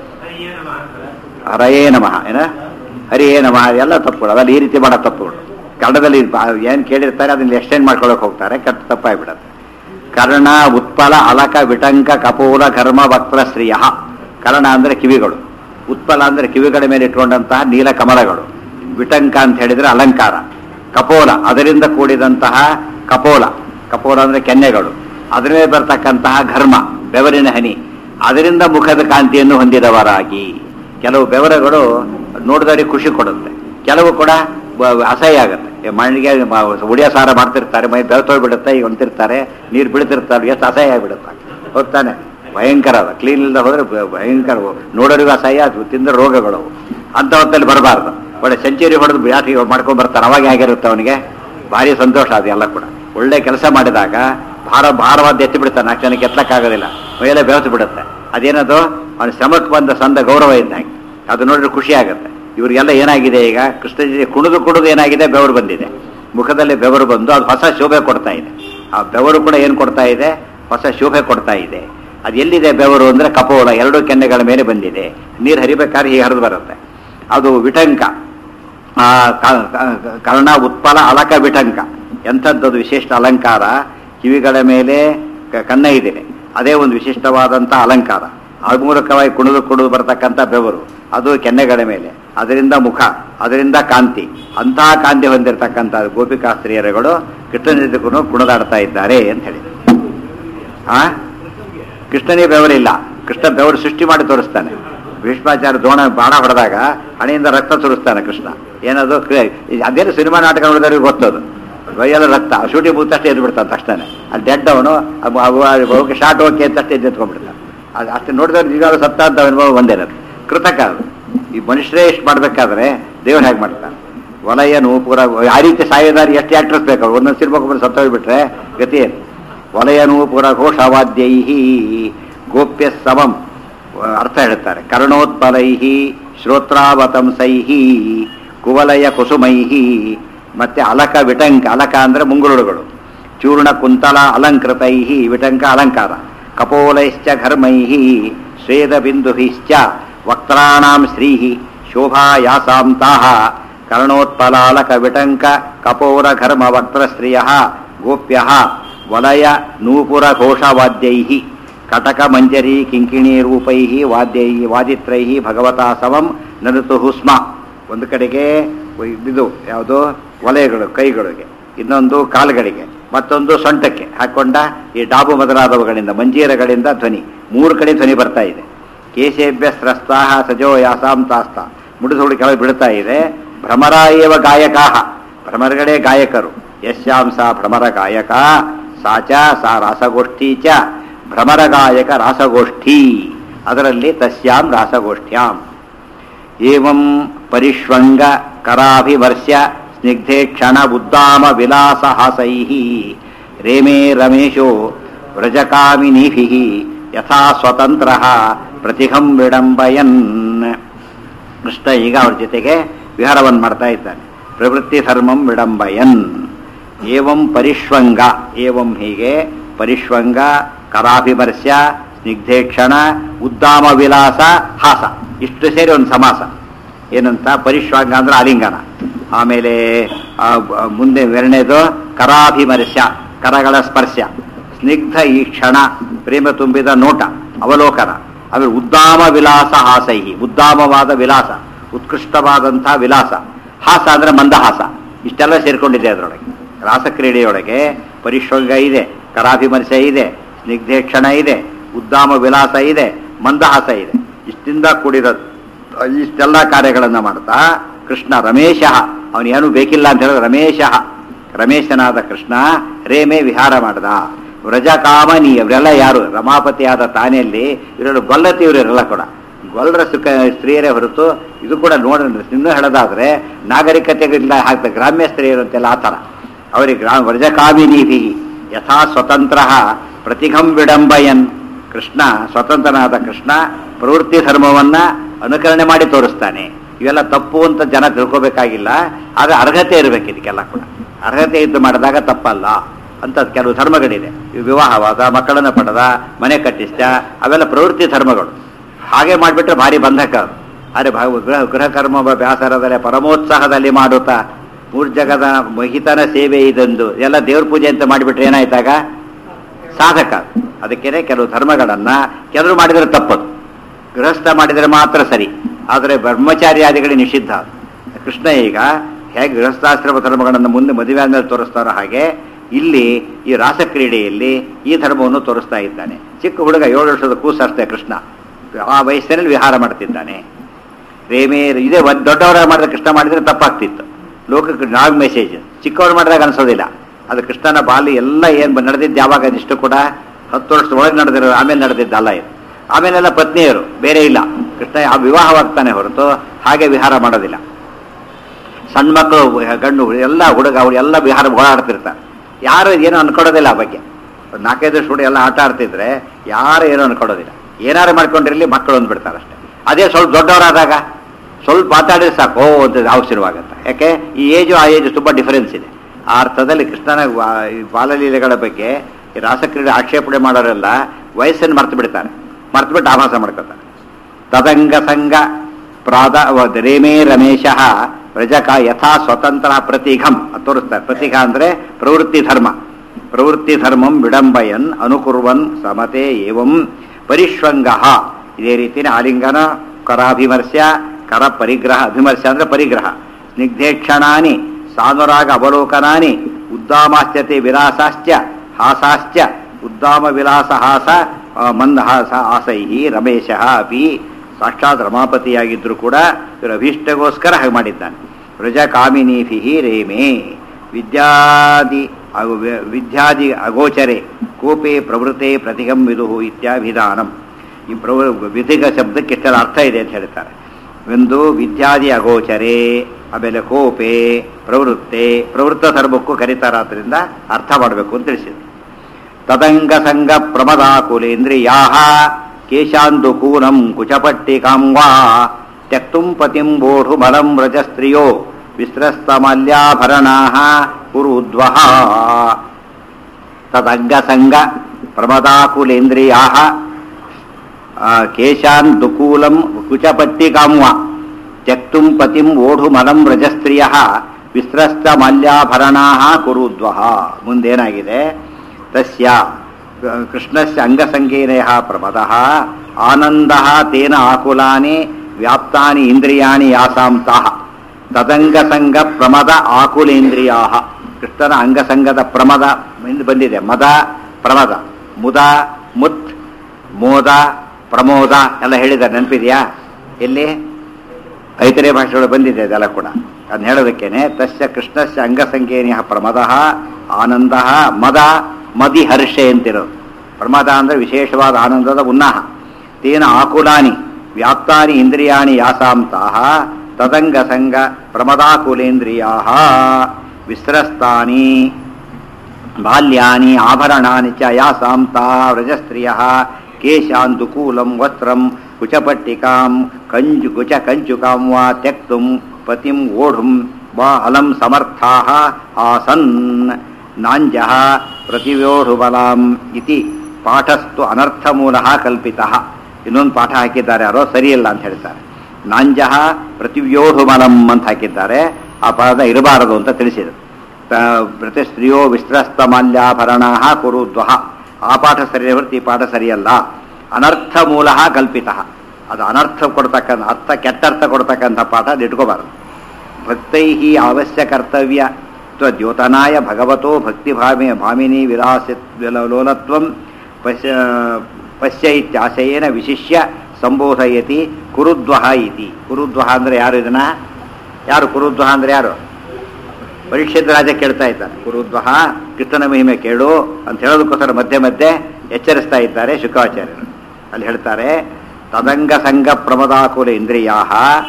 ಹರಯೇ ನಮಃ, ಏನ ಹರಿಯೇ ನಮಃ ಎಲ್ಲ ತಪ್ಪುಗಳು. ಅವೆಲ್ಲ ಈ ರೀತಿ ಮಾಡೋ ತಪ್ಪುಗಳು. ಕನ್ನಡದಲ್ಲಿ ಏನು ಕೇಳಿರ್ತಾರೆ ಅದನ್ನ ಎಕ್ಸ್ಟೆಂಡ್ ಮಾಡ್ಕೊಳಕ್ ಹೋಗ್ತಾರೆ, ಕೆಟ್ಟ ತಪ್ಪಾಗಿಬಿಡುತ್ತೆ. ಕರ್ಣ ಉತ್ಪಲ ಅಲಕ ವಿಟಂಕ ಕಪೋಲ ಘರ್ಮ ವಕ್ರ ಶ್ರೀಯ. ಕರ್ಣ ಅಂದ್ರೆ ಕಿವಿಗಳು, ಉತ್ಪಲ ಅಂದ್ರೆ ಕಿವಿಗಳ ಮೇಲೆ ಇಟ್ಕೊಂಡಂತಹ ನೀಲ ಕಮಲಗಳು, ವಿಟಂಕ ಅಂತ ಹೇಳಿದ್ರೆ ಅಲಂಕಾರ, ಕಪೋಲ ಅದರಿಂದ ಕೂಡಿದಂತಹ ಕಪೋಲ, ಕಪೋಲ ಅಂದ್ರೆ ಕೆನ್ನೆಗಳು, ಅದರ ಮೇಲೆ ಬರ್ತಕ್ಕಂತಹ ಘರ್ಮ ಬೆವರಿನ ಹನಿ, ಅದರಿಂದ ಮುಖದ ಕಾಂತಿಯನ್ನು ಹೊಂದಿದವರಾಗಿ. ಕೆಲವು ಬೆವರುಗಳು ನೋಡಿದವರಿಗೆ ಖುಷಿ ಕೊಡುತ್ತೆ, ಕೆಲವು ಕೂಡ ಅಸಹ್ಯ ಆಗುತ್ತೆ. ಮಣ್ಣಿಗೆ ಉಡಿಯ ಸಾರ ಮಾಡ್ತಿರ್ತಾರೆ, ಮೈ ಬೆವತೋಗ್ಬಿಡುತ್ತೆ, ಈಗ ಹೊಂತಿರ್ತಾರೆ, ನೀರು ಬೀಳ್ತಿರ್ತಾರೆ, ಎಷ್ಟು ಅಸಹ್ಯ ಆಗಿಬಿಡುತ್ತೆ. ಹೋಗ್ತಾನೆ ಭಯಂಕರ ಅದ. ಕ್ಲೀನ್ ಇಲ್ಲದೆ ಹೋದ್ರೆ ಭಯಂಕರ, ನೋಡೋರಿಗೂ ಅಸಹ್ಯ, ಅದು ತಿಂದ ರೋಗಗಳು. ಅಂತ ಹೊತ್ತಲ್ಲಿ ಬರಬಾರ್ದು. ಒಳ್ಳೆ ಸೆಂಚುರಿ ಹೊಡೆದು ಯಾಕೆ ಮಾಡ್ಕೊಂಡು ಬರ್ತಾರೆ, ಅವಾಗ ಹೇಗಿರುತ್ತೆ ಅವನಿಗೆ ಭಾರಿ ಸಂತೋಷ. ಅದೆಲ್ಲ ಕೂಡ ಒಳ್ಳೆ ಕೆಲಸ ಮಾಡಿದಾಗ ಭಾರವಾದ ಎತ್ತಿ ಬಿಡ್ತಾನೆ, 4 ಜನಕ್ಕೆ ಎತ್ತಕ್ಕಾಗೋದಿಲ್ಲ, ಮೈಯೆಲ್ಲ ಬೆವತು ಬಿಡುತ್ತೆ. ಅದೇನದು ಅವನ ಶ್ರಮಕ್ಕೆ ಬಂದ ಸಂದ ಗೌರವ ಇದ್ದಂಗೆ. ಅದು ನೋಡಿದ್ರೆ ಖುಷಿ ಆಗುತ್ತೆ. ಇವರಿಗೆಲ್ಲ ಏನಾಗಿದೆ ಈಗ ಕೃಷ್ಣಜಿ ಕುಣಿದು ಏನಾಗಿದೆ, ಬೆವರು ಬಂದಿದೆ, ಮುಖದಲ್ಲಿ ಬೆವರು ಬಂದು ಅದು ಹೊಸ ಶೋಭೆ ಕೊಡ್ತಾ ಇದೆ. ಆ ಬೆವರು ಕೂಡ ಏನು ಕೊಡ್ತಾ ಇದೆ, ಹೊಸ ಶೋಭೆ ಕೊಡ್ತಾ ಇದೆ. ಅದು ಎಲ್ಲಿದೆ ಬೆವರು ಅಂದರೆ ಕಪೋಲ, 2 ಕೆನ್ನೆಗಳ ಮೇಲೆ ಬಂದಿದೆ. ನೀರು ಹರಿಬೇಕಾದ್ರೆ ಹೀಗೆ ಹರಿದು ಬರುತ್ತೆ. ಅದು ವಿಟಂಕ, ಕರ್ಣ ಉತ್ಪಲ ಅಲಕ ವಿಟಂಕ. ಎಂಥದ್ದದು ವಿಶಿಷ್ಟ ಅಲಂಕಾರ. ಕಿವಿಗಳ ಮೇಲೆ ಕನ್ನ ಇದೆ, ಅದೇ ಒಂದು ವಿಶಿಷ್ಟವಾದಂಥ ಅಲಂಕಾರ. ಆ ಮೂಲಕವಾಗಿ ಕುಣಿದು ಬರ್ತಕ್ಕಂಥ ಬೆವರು, ಅದು ಕೆನ್ನೆಗಳ ಮೇಲೆ, ಅದರಿಂದ ಮುಖ, ಅದರಿಂದ ಕಾಂತಿ. ಅಂತಹ ಕಾಂತಿ ಹೊಂದಿರತಕ್ಕಂಥ ಗೋಪಿಕಾ ಸ್ತ್ರೀಯರುಗಳು ಕೃಷ್ಣನಿಗೂ ಕುಣಿದಾಡ್ತಾ ಇದ್ದಾರೆ ಅಂತ ಹೇಳಿ. ಕೃಷ್ಣನೇ ಬೆವರಿಲ್ಲ, ಕೃಷ್ಣ ಬೆವರು ಸೃಷ್ಟಿ ಮಾಡಿ ತೋರಿಸ್ತಾನೆ. ಭೀಷ್ಮಾಚಾರ್ಯ ದ್ರೋಣ ಬಾಣ ಹೊಡೆದಾಗ ಹಣೆಯಿಂದ ರಕ್ತ ಸುರಿಸ್ತಾನೆ ಕೃಷ್ಣ. ಏನದು ಅದೇನು ಸಿನಿಮಾ ನಾಟಕ ನೋಡಿದವ್ರಿಗೆ ಗೊತ್ತದು. ಬೈಯೆಲ್ಲ ರಕ್ತ, ಶೂಟಿಂಗ್ ಮುಗಿದಷ್ಟೇ ಎದ್ದು ಬಿಡ್ತಾನೆ ತಕ್ಷಣ. ಅಲ್ಲಿ ಡೆಡ್ ಅವನು ಹೋಗಿ ಶಾರ್ಟ್ ಹೋಗಿ ಅಂತಷ್ಟೇ ಎದ್ದು ಎತ್ಕೊಂಡ್ಬಿಡ್ತಾನೆ. ಅದು ಅಷ್ಟೇ ನೋಡಿದವ್ರು ನಿಜವಾಗ್ಲೂ ಸತ್ತ ಅಂತ ಅನುಭವ ಒಂದೇನದು ಕೃತಕ. ಅದು ಈ ಮನುಷ್ಯರೇ ಎಷ್ಟು ಮಾಡಬೇಕಾದ್ರೆ ದೇವ್ರು ಹೇಗೆ ಮಾಡ್ತಾನೆ. ವಲಯ ನೂಪುರ ಆ ರೀತಿ ಸಾಯೋದಾರಿ ಎಷ್ಟು ಆಕ್ಟ್ರೆಸ್ ಬೇಕು, ಒಂದೊಂದು ಸಿನಿಮಾಕ್ಕೆ ಸತ್ತೋಗ್ಬಿಟ್ರೆ ಗತಿ ಏನು. ವಲಯ ನೂಪುರ ಘೋಷವಾದ್ಯೈಹಿ ಗೋಪ್ಯ ಸಮಂ ಅರ್ಥ ಹೇಳ್ತಾರೆ. ಕರ್ಣೋತ್ಪಲೈಹಿ ಶ್ರೋತ್ರಾವತಂಸೈಹಿ ಕುವಲಯ ಕುಸುಮೈಹಿ. ಮತ್ತೆ ಅಲಕ ವಿಟಂಕ, ಅಲಕ ಅಂದ್ರೆ ಮುಂಗುರುಳುಗಳು, ಚೂರ್ಣ ಕುಂತಲ ಅಲಂಕೃತೈಹಿ, ವಿಟಂಕ ಅಲಂಕಾರ, ಕಪೋಲೈಶ್ಚ ಘರ್ಮೈಹಿ ಸ್ವೇದ ಬಿಂದುಹಿಶ್ಚ ವಕ್ತ್ರಾಣಾಂ ಶ್ರೀಹಿ ಶೋಭಾಯಾಸಾಂತಾಃ. ಕರ್ಣೋತ್ಪಲಾಲಕ ವಿಟಂಕ ಕಪೋಲ ಘರ್ಮ ವಕ್ತ್ರಶ್ರಿಯಃ ಗೋಪ್ಯಃ ವಲಯ ನೂಪುರ ಘೋಷವಾದ್ಯೈಹಿ ಕಟಕ ಮಂಜರಿ ಕಿಂಕಿಣಿ ರೂಪೈಹಿ ವಾದ್ಯೈಹಿ ವಾದಿತ್ರೈಹಿ ಭಗವತಾ ಸಮಂ ನರುತು ಸ್ಮ. ಒಂದು ಕಡೆಗೆ ಇದು ಯಾವುದು ವಲಯಗಳು ಕೈಗಳಿಗೆ, ಇನ್ನೊಂದು ಕಾಲುಗಳಿಗೆ, ಮತ್ತೊಂದು ಸೊಂಟಕ್ಕೆ ಹಾಕೊಂಡ ಈ ಡಾಬು ಮೊದಲಾದವುಗಳಿಂದ ಮಂಜೀರಗಳಿಂದ ಧ್ವನಿ 3 ಕಡೆ ಧ್ವನಿ ಬರ್ತಾ ಇದೆ. ಕೇಶೇಭ್ಯ ಸ್ರಸ್ತಾಹ ಸಜೋ ಯಾಸಾಂ ತಾಸ್ತ, ಮುಡಿದೋಡಿ ಕೆಳಗೆ ಬಿಡ್ತಾ ಇದೆ. ಭ್ರಮರ ಏವ ಗಾಯಕಾಹ, ಭ್ರಮರಗಳೇ ಗಾಯಕರು. ಯಶ್ಯಾಂಸ ಭ್ರಮರ ಗಾಯಕ ಸಾಚ ಸಾ ರಾಸಗೋಷ್ಠಿ ಚ ಭ್ರಮರಗಾಯಕ ರಾಸಗೋಷ್ಠಿ, ಅದರಲ್ಲಿ ತಸ್ಯಾಂ ರಾಸಗೋಷ್ಠ್ಯಾಂ. ಏವಂ ಪರಿಷ್ವಂಗ ಕರಾಭಿವರ್ಷ್ಯ ಸ್ನಿಗ್ಧೇ ಕ್ಷಣ ಉದ್ದಾಮ ವಿಲಾಸ ಹಾಸೈಃ ರೇಮೇ ರಮೇಶೋ ವ್ರಜಕಾಮಿನೀಭಿಃ ಯಥಾ ಸ್ವತಂತ್ರಃ ಪ್ರತಿಹಂ ವಿಡಂಬಯನ್. ಕೃಷ್ಣ ಈಗ ಅವ್ರ ಜೊತೆಗೆ ವಿಹಾರವನ್ನು ಮಾಡ್ತಾ ಇದ್ದಾನೆ. ಪ್ರವೃತ್ತಿ ಧರ್ಮಂ ವಿಡಂಬಯನ್. ಏವಂ ಪರಿಷ್ವಂಗ, ಏವಂ ಹೀಗೆ ಪರಿಷ್ವಂಗ ಕರಾಭಿವರ್ಷ್ಯ ಸ್ನಿಗ್ಧೇ ಕ್ಷಣ ಉದ್ದಾಮ ವಿಲಾಸ ಹಾಸ, ಇಷ್ಟು ಸೇರಿ ಒಂದು ಸಮಾಸ. ಏನಂತ? ಪರಿಷ್ವಂಗ ಅಂದ್ರೆ ಆಲಿಂಗನ, ಆಮೇಲೆ ಮುಂದೆ ಎರಡನೇದು ಕರಾಭಿಮರ್ಶ, ಕರಗಳ ಸ್ಪರ್ಶ, ಸ್ನಿಗ್ಧ ಈ ಕ್ಷಣ ಪ್ರೇಮ ತುಂಬಿದ ನೋಟ ಅವಲೋಕನ, ಆಮೇಲೆ ಉದ್ದಾಮ ವಿಲಾಸ ಹಾಸೈಹಿ, ಉದ್ದಾಮವಾದ ವಿಲಾಸ, ಉತ್ಕೃಷ್ಟವಾದಂಥ ವಿಲಾಸ, ಹಾಸ ಅಂದ್ರೆ ಮಂದಹಾಸ, ಇಷ್ಟೆಲ್ಲ ಸೇರ್ಕೊಂಡಿದೆ ಅದರೊಳಗೆ. ರಾಸಕ್ರೀಡೆಯೊಳಗೆ ಪರಿಷ್ವಂಗ ಇದೆ, ಕರಾಭಿಮರ್ಶ ಇದೆ, ಸ್ನಿಗ್ಧೇ ಕ್ಷಣ ಇದೆ, ಉದ್ದಾಮ ವಿಲಾಸ ಇದೆ, ಮಂದಹಾಸ ಇದೆ. ಇಷ್ಟಿಂದ ಕೂಡಿರೋದು. ಇಷ್ಟೆಲ್ಲ ಕಾರ್ಯಗಳನ್ನು ಮಾಡ್ತಾ ಕೃಷ್ಣ ರಮೇಶ, ಅವನೇನು ಬೇಕಿಲ್ಲ ಅಂತ ಹೇಳಿದ್ರೆ ರಮೇಶ, ರಮೇಶನಾದ ಕೃಷ್ಣ ರೇಮೆ ವಿಹಾರ ಮಾಡ್ದ. ವ್ರಜಕಾಮನಿ, ಇವರೆಲ್ಲ ಯಾರು? ರಮಾಪತಿಯಾದ ತಾನೆಯಲ್ಲಿ ಇವರೆಲ್ಲ ಗೊಲ್ಲತಿ, ಇವರೆಲ್ಲ ಕೂಡ ಗೊಲ್ಲರ ಸುಖ ಸ್ತ್ರೀಯರೇ ಹೊರತು ಇದು ಕೂಡ ನೋಡ್ರಿ. ಇನ್ನೂ ಹೇಳೋದಾದ್ರೆ ನಾಗರಿಕತೆಗಳಿಂದ ಹಾಕ್ತಾರೆ ಗ್ರಾಮ್ಯ ಸ್ತ್ರೀಯರು ಅಂತೆಲ್ಲ ಆ ಥರ ಅವರಿಗೆ ವ್ರಜಕಾಮಿನೀಭಿ ಯಥಾ ಸ್ವತಂತ್ರ ಪ್ರತಿಘಂ ವಿಡಂಬಯನ್. ಕೃಷ್ಣ ಸ್ವತಂತ್ರನಾದ ಕೃಷ್ಣ ಪ್ರವೃತ್ತಿ ಧರ್ಮವನ್ನ ಅನುಕರಣೆ ಮಾಡಿ ತೋರಿಸ್ತಾನೆ. ಇವೆಲ್ಲ ತಪ್ಪು ಅಂತ ಜನ ತಿಳ್ಕೋಬೇಕಾಗಿಲ್ಲ, ಆದರೆ ಅರ್ಹತೆ ಇರಬೇಕು. ಇದಕ್ಕೆಲ್ಲ ಕೂಡ ಅರ್ಹತೆ ಇದ್ದು ಮಾಡಿದಾಗ ತಪ್ಪಲ್ಲ ಅಂತ ಕೆಲವು ಧರ್ಮಗಳಿದೆ. ವಿವಾಹವಾದ, ಮಕ್ಕಳನ್ನು ಪಡೆದ, ಮನೆ ಕಟ್ಟಿಸ್ತ, ಅವೆಲ್ಲ ಪ್ರವೃತ್ತಿ ಧರ್ಮಗಳು. ಹಾಗೆ ಮಾಡಿಬಿಟ್ರೆ ಭಾರಿ ಬಂಧಕ. ಆದರೆ ಗೃಹ ಕರ್ಮ ವ್ಯಾಸರದರೆ ಪರಮೋತ್ಸಾಹದಲ್ಲಿ ಮಾಡುತ್ತಾ ಮೂರ್ಜಗದ ಮಹಿತನ ಸೇವೆ ಇದೊಂದು ಎಲ್ಲ ದೇವ್ರ ಪೂಜೆ ಅಂತ ಮಾಡಿಬಿಟ್ರೆ ಏನಾಯ್ತಾಗ ಸಾಧಕ. ಅದಕ್ಕೇನೆ ಕೆಲವು ಧರ್ಮಗಳನ್ನ ಕೆಲವರು ಮಾಡಿದರೆ ತಪ್ಪದು, ಗೃಹಸ್ಥ ಮಾಡಿದರೆ ಮಾತ್ರ ಸರಿ, ಆದರೆ ಬ್ರಹ್ಮಚಾರ್ಯಾದಿಗಳಿಗೆ ನಿಷಿದ್ಧ. ಕೃಷ್ಣ ಈಗ ಹೇಗೆ ಗೃಹಸ್ಥಾಶ್ರಮ ಧರ್ಮಗಳನ್ನು ಮುಂದೆ ಮದುವೆ ಆದ್ಮೇಲೆ ತೋರಿಸ್ತಾರೋ ಹಾಗೆ ಇಲ್ಲಿ ಈ ರಾಸಕ್ರೀಡೆಯಲ್ಲಿ ಈ ಧರ್ಮವನ್ನು ತೋರಿಸ್ತಾ ಇದ್ದಾನೆ. ಚಿಕ್ಕ ಹುಡುಗ 7 ವರ್ಷದ ಕೂಸಷ್ಟೇ ಕೃಷ್ಣ, ಆ ವಯಸ್ಸಿನಲ್ಲಿ ವಿಹಾರ ಮಾಡ್ತಿದ್ದಾನೆ. ರೇಮೇ ಇದೇ ದೊಡ್ಡವರ ಮಾಡಿದ್ರೆ ಕೃಷ್ಣ ಮಾಡಿದ್ರೆ ತಪ್ಪಾಗ್ತಿತ್ತು, ಲೋಕಕ್ಕೆ ನಾಗ್ ಮೆಸೇಜ್. ಚಿಕ್ಕವ್ರು ಮಾಡಿದಾಗ ಅನ್ಸೋದಿಲ್ಲ. ಅದು ಕೃಷ್ಣನ ಬಾಲಿ ಎಲ್ಲ ಏನು ನಡೆದಿದ್ದು ಯಾವಾಗ ಅದಿಷ್ಟು ಕೂಡ 10 ವರ್ಷದ ಒಳಗೆ ನಡೆದಿರೋ, ಆಮೇಲೆ ನಡೆದಿದ್ದಲ್ಲ ಇದು. ಆಮೇಲೆಲ್ಲ ಪತ್ನಿಯರು ಬೇರೆ ಇಲ್ಲ, ಕೃಷ್ಣ ಆ ವಿವಾಹವಾಗ್ತಾನೆ ಹೊರತು ಹಾಗೆ ವಿಹಾರ ಮಾಡೋದಿಲ್ಲ. ಸಣ್ಣ ಮಕ್ಕಳು, ಗಂಡು ಎಲ್ಲ ಹುಡುಗ ಅವ್ರು ಎಲ್ಲ ವಿಹಾರ ಓಡಾಡ್ತಿರ್ತಾರೆ. ಯಾರು ಏನೋ ಅನ್ಕೊಡೋದಿಲ್ಲ ಆ ಬಗ್ಗೆ. 4-5 ವರ್ಷ ಎಲ್ಲ ಆಟ ಆಡ್ತಿದ್ರೆ ಯಾರು ಏನೋ ಅನ್ಕೊಡೋದಿಲ್ಲ. ಏನಾರು ಮಾಡ್ಕೊಂಡಿರಲಿ ಮಕ್ಕಳು ಅಂದ್ಬಿಡ್ತಾರೆ ಅಷ್ಟೇ. ಅದೇ ಸ್ವಲ್ಪ ದೊಡ್ಡವರಾದಾಗ ಸ್ವಲ್ಪ ಮಾತಾಡಿದ್ರೆ ಸಾಕು ಓ ಅಂತ ನಾವು ಶುರುವಾಗತ್ತ. ಯಾಕೆ? ಈ ಏಜು ಆ ಏಜು ತುಂಬ ಡಿಫರೆನ್ಸ್ ಇದೆ. ಆ ಅರ್ಥದಲ್ಲಿ ಕೃಷ್ಣನ ಬಾಲಲೀಲೆಗಳ ಬಗ್ಗೆ ಈ ರಾಸಕ್ರೀಡೆ ಆಕ್ಷೇಪಣೆ ಮಾಡೋರೆಲ್ಲ ವಯಸ್ಸನ್ನು ಮರ್ತು ಬಿಡ್ತಾರೆ, ಮರ್ತುಬಿಟ್ಟು ಆಭಾಸ ಮಾಡ್ಕೊತಾರೆ. ತದಂಗ ಸಂಗ ಪ್ರಾದ ರೇಮೇ ರಮೇಶ ವ್ರಜಕ ಯಥಾ ಸ್ವತಂತ್ರ ಪ್ರತಿಘಂ ತೋರಿಸ್ತಾರೆ. ಪ್ರತಿಘ ಅಂದರೆ ಪ್ರವೃತ್ತಿ ಧರ್ಮ. ಪ್ರವೃತ್ತಿ ಧರ್ಮಂ ವಿಡಂಬಯನ್ ಅನುಕುರ್ವನ್ ಸಮತೆ ಏವಂ ಪರಿಷ್ವಂಗ. ಇದೇ ರೀತಿಯ ಆಲಿಂಗನ, ಕರಾಭಿಮರ್ಶ್ಯ, ಕರ ಪರಿಗ್ರಹ, ಅಭಿಮರ್ಶ ಅಂದರೆ ಪರಿಗ್ರಹ, ಸ್ನಿಗ್ಧೇಕ್ಷಣಾನಿ ಸಾನುರಾಗ ಅವಲೋಕನಾನಿ ಉದ್ದಾಮಾಶ್ಚತೆ ವಿಲಾಸಾಶ್ಚ ಹಾಸಾಶ್ಚ ಉದ್ದಾಮ ವಿಲಾಸ ಹಾಸ ಮಂದಹಾಸ ಆಸೈಹಿ ರಮೇಶ ಅಪಿ. ಸಾಕ್ಷಾತ್ ರಮಾಪತಿಯಾಗಿದ್ದರೂ ಕೂಡ ಇವರು ಅಭೀಷ್ಟಗೋಸ್ಕರ ಹಾಗೆ ಮಾಡಿದ್ದಾನೆ. ವ್ರಜಕಾಮಿನೀಭಿ ರೇಮೇ ವಿದ್ಯಾದಿ ಅಗೋಚರೆ ಕೋಪೆ ಪ್ರವೃತ್ತೆ ಪ್ರತಿಗಂ ವಿದುಹು ಇತ್ಯಾಭಿಧಾನಂ. ಈ ವಿಧಿಗ ಶಬ್ದಕ್ಕೆ ಇಷ್ಟೆಲ್ಲ ಅರ್ಥ ಇದೆ ಅಂತ ಹೇಳ್ತಾರೆ. ಒಂದು ವಿದ್ಯಾದಿ ಅಗೋಚರೆ, ಆಮೇಲೆ ಕೋಪೆ ಪ್ರವೃತ್ತೆ, ಪ್ರವೃತ್ತ ಧರ್ಮಕ್ಕೂ ಕರೀತಾರಾದ್ರಿಂದ ಅರ್ಥ ಮಾಡಬೇಕು ಅಂತ ತಿಳಿಸಿದೆ. ತದಂಗ ಸಂಗ ಪ್ರಮದಾಕುಲೇಂದ್ರಿಯಾ ಕೇಶಾಂದುಕೂಲಂ ಕುಚಪಟ್ಟಿಕಾಂವಾ ತ್ಯಕ್ತುಂ ಪತಿಂ ಬೋಢು ಬಲಂ ವ್ರಜಸ್ತ್ರಿಯೋ ವಿಸ್ರಸ್ತಮಲ್ಯಾಭರಣಾ ಕುರುದ್ವಃ. ತದಂಗ ಸಂಗ ಪ್ರಮದಾಕುಲೇಂದ್ರಿಯಾ ಕೇಶಾನ್ ದುಕೂಲಂ ಕುಚಪಟ್ಟಿಕಾಂವಾ ತ್ಯಕ್ತುಂ ಪತಿಂ ಓಢು ಮಲಂ ವ್ರಜಸ್ತ್ರಿಯ ವಿಸ್ರಸ್ತ ಮಲ್ಯಾಭರಣಾ ಕುರುದ್ವಃ. ಮುಂದೇನಾಗಿದೆ? ತಸ್ಯ ಕೃಷ್ಣಸ್ಯ ಅಂಗಸಂಗೇನಯ ಪ್ರಮದಃ ಆನಂದಃ ತೇನ ಆಕುಲಾನಿ ವ್ಯಾಪ್ತಾನಿ ಇಂದ್ರಿಯಾಣಿ ಯಾಸಾಂತಃ. ತದಂಗಸಂಗ ಪ್ರಮದ ಆಕುಲೇಂದ್ರಿಯಾ. ಕೃಷ್ಣನ ಅಂಗಸಂಗದ ಪ್ರಮದ ಬಂದಿದೆ. ಮದ, ಪ್ರಮದ, ಮುದ, ಮುತ್, ಮೋದ, ಪ್ರಮೋದ ಎಲ್ಲ ಹೇಳಿದ್ದಾರೆ. ನೆನಪಿದೆಯಾ? ಎಲ್ಲಿ? ಐತರೇ ಭಾಷೆಗಳು ಬಂದಿದೆ ಅದೆಲ್ಲ ಕೂಡ. ಅದನ್ನ ಹೇಳೋದಕ್ಕೇನೆ ತಸ್ಯ ಕೃಷ್ಣಸ್ಯ ಅಂಗಸಂಗೇನ ಪ್ರಮದ ಆನಂದ ಮದ ಮದಿ ಹರ್ಷೆ ಅಂತಿರೋದು. ಪ್ರಮದ ಅಂದರೆ ವಿಶೇಷವಾದ ಆನಂದದ ಉನ್ನಾಹ. ತೇನ ಆಕುಲಾನಿ ವ್ಯಾಪ್ತಾನಿ ಇಂದ್ರಿಯಾಣಿ ಯಾಸಾಂತಾಹ ತದಂಗ ಸಂಗ ಪ್ರಮದಾಕುಲೇಂದ್ರಿಯಾಹ ವಿಸ್ರಸ್ತಾನಿ ಬಾಲ್ಯಾನಿ ಆಭರಣಾನಿ ಚ ಯಾಸಾಂತಾ ವ್ರಜಸ್ತ್ರಿಯಃ ಕೇಶಾಂದುಕೂಲಂ ವಸ್ತ್ರಂ ಕುಚಪಟ್ಟಿಕಾಂ ಕಂಚುಕಾಂ ವಾ ತ್ಯಕ್ತುಂ ಪತಿಂ ಓಢುಂ ವಾ ಅಲಂ ಸಮರ್ಥಾಃ ಆಸನ್ ನಾಂಜಃ ಪ್ರತಿವ್ಯೋಢುಬಲಾಂ ಇತಿ ಪಾಠಸ್ತು ಅನರ್ಥಮೂಲಃ ಕಲ್ಪಿತಃ. ಇನ್ನೊಂದು ಪಾಠ ಹಾಕಿದ್ದಾರೆ, ಯಾರೋ ಸರಿಯಿಲ್ಲ ಅಂತ ಹೇಳ್ತಾರೆ. ನಾಂಜಃ ಪ್ರತಿವ್ಯೋಢುಬಲಂ ಅಂತ ಹಾಕಿದ್ದಾರೆ, ಆ ಪದ ಇರಬಾರದು ಅಂತ ತಿಳಿಸಿದರು. ಪ್ರತಿಸ್ತ್ರೀಯೋ ವಿಸ್ತ್ರಸ್ತ ಮಾಲ್ಯಾಭರಣ ಕುರುದ್ವಹ, ಆ ಪಾಠ ಸರಿ ಹೊರತು ಈ ಪಾಠ ಸರಿಯಲ್ಲ. ಅನರ್ಥ ಮೂಲ ಕಲ್ಪಿತ, ಅದು ಅನರ್ಥ ಕೊಡ್ತಕ್ಕಂಥ ಅರ್ಥ ಕೆಟ್ಟರ್ಥ ಕೊಡ್ತಕ್ಕಂಥ ಪಾಠ ಅದು ಇಟ್ಕೋಬಾರದು. ಭಕ್ತೈ ಅವಶ್ಯ ಕರ್ತವ್ಯ ದ್ಯೋತನಾಯ ಭಗವತೋ ಭಾಮಿನಿ ವಿಲಾಸಲೋಲತ್ವಂ ಪಶ್ಯ ಇತ್ಯಾಶಯೇನ ವಿಶಿಷ್ಯ ಸಂಬೋಧಯತಿ ಕುರುದ್ವಹ ಇತಿ. ಕುರುದ್ವಹ ಅಂದರೆ ಯಾರು? ಇದನ್ನ ಯಾರು ಕುರುದ್ವಹ ಅಂದರೆ ಯಾರು? ಪರೀಕ್ಷಿತ ರಾಜ ಕೇಳ್ತಾ ಇದ್ದಾನೆ, ಕುರುದ್ವಹ ಕೃಷ್ಣನ ಮಹಿಮೆ ಕೇಳು ಅಂತ ಹೇಳೋದಕ್ಕೋಸ್ಕರ ಮಧ್ಯೆ ಮಧ್ಯೆ ಎಚ್ಚರಿಸ್ತಾ ಇದ್ದಾರೆ ಶುಕಾಚಾರ್ಯರು. ಅಲ್ಲಿ ಹೇಳ್ತಾರೆ, ತದಂಗ ಸಂಗ ಪ್ರಮದಾಕುಲ ಇಂದ್ರಿಯಾಹ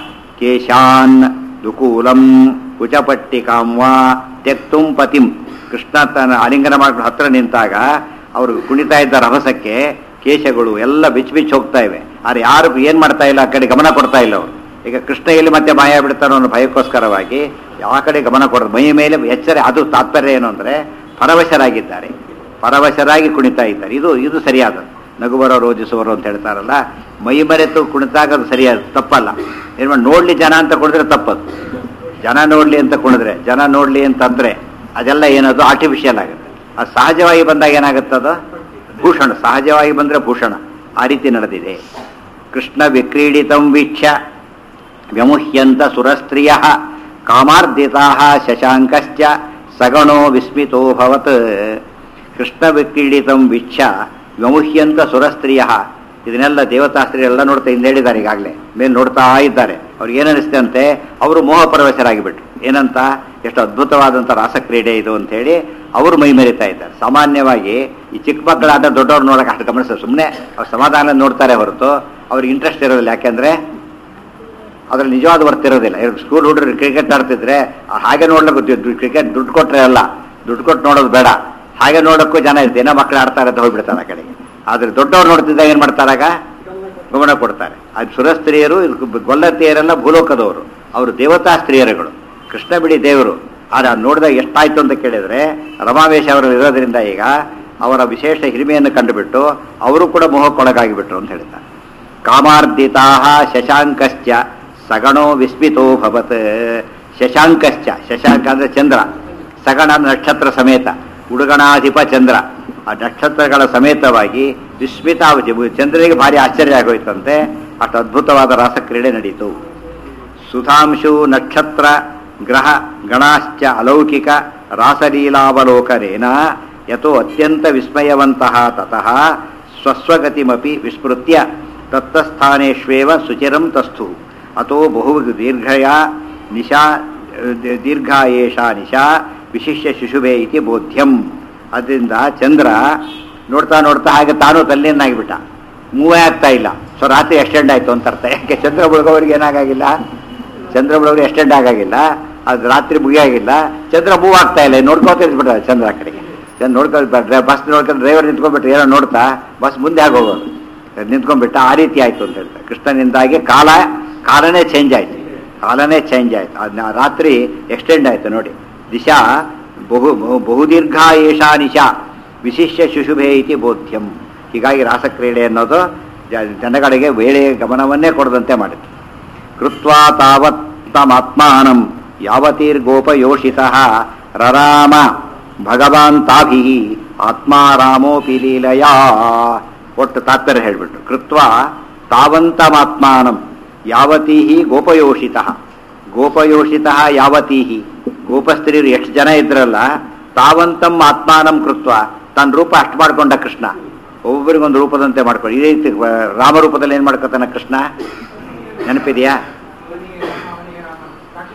ಕೇಶಾನ್ ದುಕೂಲಂ ಕುಚಪಟ್ಟಿಕಾಂ ವಾ ತ್ಯಕ್ತುಂ ಪತಿಂ. ಕೃಷ್ಣ ತನ್ನ ಆಲಿಂಗನ ಮಾಡ್ಕೊಂಡು ಹತ್ರ ನಿಂತಾಗ ಅವರು ಕುಣಿತಾ ಇದ್ದ ರಭಸಕ್ಕೆ ಕೇಶಗಳು ಎಲ್ಲ ಬಿಚ್ಚಿ ಹೋಗ್ತಾ ಇವೆ. ಆದರೆ ಯಾರು ಏನು ಮಾಡ್ತಾ ಇಲ್ಲ, ಆ ಕಡೆ ಗಮನ ಕೊಡ್ತಾ ಇಲ್ಲ ಅವರು. ಈಗ ಕೃಷ್ಣ ಎಲ್ಲಿ ಮತ್ತೆ ಮಾಯ ಬಿಡ್ತಾರೋ ಅನ್ನೋ ಭಯಕ್ಕೋಸ್ಕರವಾಗಿ ಯಾವ ಕಡೆ ಗಮನ ಕೊಡೋದು, ಮೈ ಮೇಲೆ ಎಚ್ಚರ. ಅದು ತಾತ್ಪರ್ಯ ಏನು ಅಂದರೆ ಪರವಶರಾಗಿದ್ದಾರೆ, ಪರವಶರಾಗಿ ಕುಣಿತಾ ಇದ್ದಾರೆ. ಇದು ಸರಿಯಾದ ನಗುವರೋ ರೋಜಿಸುವರೋ ಅಂತ ಹೇಳ್ತಾರಲ್ಲ, ಮೈ ಮರೆತು ಕುಣಿತಾಗ ಅದು ಸರಿಯಾದ, ತಪ್ಪಲ್ಲ. ಏನು ಮಾಡಿ ನೋಡ್ಲಿ ಜನ ಅಂತ ಕುಣಿದ್ರೆ ತಪ್ಪದು. ಜನ ನೋಡ್ಲಿ ಅಂತ ಕುಣಿದ್ರೆ, ಜನ ನೋಡ್ಲಿ ಅಂತಂದ್ರೆ ಅದೆಲ್ಲ ಏನದು ಆರ್ಟಿಫಿಷಿಯಲ್ ಆಗುತ್ತೆ. ಅದು ಸಹಜವಾಗಿ ಬಂದಾಗ ಏನಾಗುತ್ತದು ಭೂಷಣ, ಸಹಜವಾಗಿ ಬಂದರೆ ಭೂಷಣ. ಆ ರೀತಿ ನಡೆದಿದೆ. ಕೃಷ್ಣ ವಿಕ್ರೀಡಿತಂ ವೀಕ್ಷ್ಯ ವ್ಯಮುಹ್ಯಂತ ಸುರಸ್ತ್ರೀಯ ಕಾಮಾರ್ದಿತಾ ಶಶಾಂಕಶ್ಚ ಸಗಣೋ ವಿಸ್ಮಿತೋಭವತ್. ಕೃಷ್ಣ ವಿಕ್ರೀಡಿತಂ ವೀಕ್ಷ್ಯ ವ್ಯಮುಹ್ಯಂತ ಸುರಸ್ತ್ರೀಯ, ಇದನ್ನೆಲ್ಲ ದೇವತಾಸ್ತ್ರೀಯರೆಲ್ಲ ನೋಡ್ತಾ ಹಿಂದೆ ಹೇಳಿದ್ದಾರೆ, ಈಗಾಗಲೇ ಮೇಲೆ ನೋಡ್ತಾ ಇದ್ದಾರೆ. ಅವ್ರಿಗೆ ಏನನ್ನಿಸ್ತೆ ಅಂತೆ, ಅವರು ಮೋಹ ಪರವಶರಾಗಿಬಿಟ್ರು. ಏನಂತ, ಎಷ್ಟು ಅದ್ಭುತವಾದಂಥ ರಾಸಕ್ರೀಡೆ ಇದು ಅಂಥೇಳಿ ಅವರು ಮೈ ಮೆರಿತಾ ಇದ್ದಾರೆ. ಸಾಮಾನ್ಯವಾಗಿ ಈ ಚಿಕ್ಕ ಮಕ್ಕಳಾಟ ದೊಡ್ಡವ್ರು ನೋಡೋಕೆ ಅಷ್ಟು ಗಮನಿಸ್ತಾರೆ, ಸುಮ್ಮನೆ ಅವ್ರು ಸಮಾಧಾನ ನೋಡ್ತಾರೆ ಹೊರತು ಅವ್ರಿಗೆ ಇಂಟ್ರೆಸ್ಟ್ ಇರೋದಿಲ್ಲ. ಯಾಕೆಂದರೆ ಅದ್ರಲ್ಲಿ ನಿಜವಾದ ವರ್ತ್ ಇರೋದಿಲ್ಲ. ಸ್ಕೂಲ್ ಹುಡುಗರು ಕ್ರಿಕೆಟ್ ಆಡ್ತಿದ್ರೆ ಹಾಗೆ ನೋಡ್ಲಿಕ್ಕೆ ಗೊತ್ತಿದ್ದು, ಕ್ರಿಕೆಟ್ ದುಡ್ಡು ಕೊಟ್ಟರೆ ಅಲ್ಲ, ದುಡ್ಡು ಕೊಟ್ಟು ನೋಡೋದು ಬೇಡ, ಹಾಗೆ ನೋಡೋಕ್ಕೂ ಜನ ಇರುತ್ತೆ. ಏನೋ ಮಕ್ಕಳು ಆಡ್ತಾರೆ ಅಂತ ಹೋಗ್ಬಿಡ್ತಾರೆ ಆ ಕಡೆಗೆ. ಆದರೆ ದೊಡ್ಡವ್ರು ನೋಡ್ತಿದ್ದಾಗ ಏನು ಮಾಡ್ತಾರಾಗ ಗಮನ ಕೊಡ್ತಾರೆ. ಅದು ಸುರಸ್ತ್ರೀಯರು, ಗೊಲ್ಲತಿಯರೆಲ್ಲ ಭೂಲೋಕದವರು, ಅವರು ದೇವತಾ ಸ್ತ್ರೀಯರುಗಳು. ಕೃಷ್ಣ ಬಿಡಿ ದೇವರು. ಆದರೆ ಅದು ನೋಡಿದಾಗ ಎಷ್ಟಾಯ್ತು ಅಂತ ಕೇಳಿದರೆ, ರಮಾವೇಶ ಅವರು ಇರೋದ್ರಿಂದ ಈಗ ಅವರ ವಿಶೇಷ ಹಿರಿಮೆಯನ್ನು ಕಂಡುಬಿಟ್ಟು ಅವರು ಕೂಡ ಮೋಹಕ್ಕೊಳಗಾಗಿಬಿಟ್ರು ಅಂತ ಹೇಳ್ತಾರೆ. ಕಾಮಾರ್ದಿತಾ ಶಶಾಂಕಶ್ಚ ಸಗಣೋ ವಿಸ್ಮಿತೋ ಭವತ್. ಶಶಾಂಕಶ್ಚ, ಶಶಾಂಕ ಅಂದರೆ ಚಂದ್ರ, ಸಗಣ ನಕ್ಷತ್ರ ಸಮೇತ, ಉಡುಗಣಾಧಿಪ ಚಂದ್ರ, ಆ ನಕ್ಷತ್ರಗಳ ಸಮೇತವಾಗಿ ವಿಸ್ಮಿತ, ಚಂದ್ರನಿಗೆ ಭಾರಿ ಆಶ್ಚರ್ಯ ಆಗೋಯ್ತಂತೆ. ಅಷ್ಟು ಅದ್ಭುತವಾದ ರಾಸಕ್ರೀಡೆ ನಡೀತು. ಸುಧಾಂಶು ನಕ್ಷತ್ರ ಗ್ರಹ ಗಣಾಶ್ಚ ಅಲೌಕಿಕ ರಾಸಲೀಲಾವಲೋಕನೇನ ಯತೋ ಅತ್ಯಂತ ವಿಸ್ಮಯವಂತಹ ತತಃ ಸ್ವಸ್ವಗತಿಮಪಿ ವಿಸ್ಮೃತ್ಯ ತತ್ತಸ್ಥಾನೇಷ್ವೇವ ಸುಚಿರಂ ತಸ್ಥು ಅತೋ ಬಹು ದೀರ್ಘಯಾ ನಿಶಾ ದೀರ್ಘಾ ಏಷಾ ನಿಶಾ ವಿಶಿಷ್ಯ ಶಿಶುಭೆ ಇತಿ ಬೋಧ್ಯಂ. ಅದರಿಂದ ಚಂದ್ರ ನೋಡ್ತಾ ನೋಡ್ತಾ ಹಾಗೆ ತಾನು ತಲ್ಲಿನಾಗಿಬಿಟ್ಟ, ಮೂವೇ ಆಗ್ತಾ ಇಲ್ಲ. ಸೊ ರಾತ್ರಿ ಎಕ್ಸ್ಟೆಂಡ್ ಆಯಿತು ಅಂತ ಅರ್ಥ. ಯಾಕೆ ಚಂದ್ರ ಮುಳುಗೋರಿಗೆ ಏನಾಗಿಲ್ಲ, ಚಂದ್ರ ಮುಳುಗೋರು ಎಕ್ಸ್ಟೆಂಡ್ ಆಗಾಗಿಲ್ಲ, ಅದು ರಾತ್ರಿ ಮುಗಿಯಾಗಿಲ್ಲ, ಚಂದ್ರ ಮೂವ್ ಆಗ್ತಾ ಇಲ್ಲ. ನೋಡ್ಕೊತಿರ್ಬಿಟ್ರೆ ಚಂದ್ರ ಆ ಕಡೆಗೆ, ಚಂದ್ರ ನೋಡ್ಕೊಳ್ಬಿಟ್ರೆ ಬಸ್ ನೋಡ್ಕೊಂಡು ಡ್ರೈವರ್ ನಿಂತ್ಕೊಂಡ್ಬಿಟ್ರೆ ಏನೋ ನೋಡ್ತಾ ಬಸ್ ಮುಂದೆ ಆಗೋಗೋದು, ನಿಂತ್ಕೊಂಡ್ಬಿಟ್ಟ. ಆ ರೀತಿ ಆಯಿತು ಅಂತ ಹೇಳ್ತಾರೆ. ಕೃಷ್ಣನಿಂದಾಗಿ ಕಾಲನೇ ಚೇಂಜ್ ಆಯಿತು, ಕಾಲನೇ ಚೇಂಜ್ ಆಯಿತು. ಅದನ್ನ ರಾತ್ರಿ ಎಕ್ಸ್ಟೆಂಡ್ ಆಯಿತು ನೋಡಿ. ದಿಶಾ ಬಹುದೀರ್ಘ ಏಷಾ ನಿಶಾ ವಿಶಿಷ್ಯ ಶಿಶುಭೆ ಇತಿ ಬೋಧ್ಯಂ. ಹೀಗಾಗಿ ರಾಸಕ್ರೀಡೆ ಅನ್ನೋದು ಜನಗಳಿಗೆ ವೇಳೆಯ ಗಮನವನ್ನೇ ಕೊಡದಂತೆ ಮಾಡಿತು. ಕೃತ್ವಾ ತಾವತ್ ತಮಾತ್ಮಾನಂ ಯಾವತೀರ್ಗೋಪಯೋಷಿತಃ ರರಾಮ ಭಗವಾನ್ ತಾಭಿಃ ಆತ್ಮಾರಾಮೋಪಿ ಲೀಲಯಾ. ಒಟ್ಟು ತಾತ್ಪರ್ಯ ಹೇಳಿಬಿಟ್ರು. ಕೃತ್ವಾ ತಾವಂತಮಾತ್ಮಾನಂ ಯಾವತೀಃ ಗೋಪಯೋಷಿತಃ, ಗೋಪಯೋಷಿತಃ ಯಾವತೀಃ, ಗೋಪಸ್ತ್ರೀಯರು ಎಷ್ಟು ಜನ ಇದ್ರಲ್ಲ, ತಾವಂತಂ ಆತ್ಮಾನಂ ಕೃತ್ವ, ತನ್ನ ರೂಪ ಅಷ್ಟು ಮಾಡ್ಕೊಂಡ ಕೃಷ್ಣ. ಒಬ್ಬೊಬ್ಬರಿಗೊಂದು ರೂಪದಂತೆ ಮಾಡ್ಕೊಂಡು ಇದೇ ರೀತಿ ರಾಮರೂಪದಲ್ಲಿ ಏನು ಮಾಡ್ಕೊತಾನೆ ಕೃಷ್ಣ, ನೆನಪಿದೆಯಾ?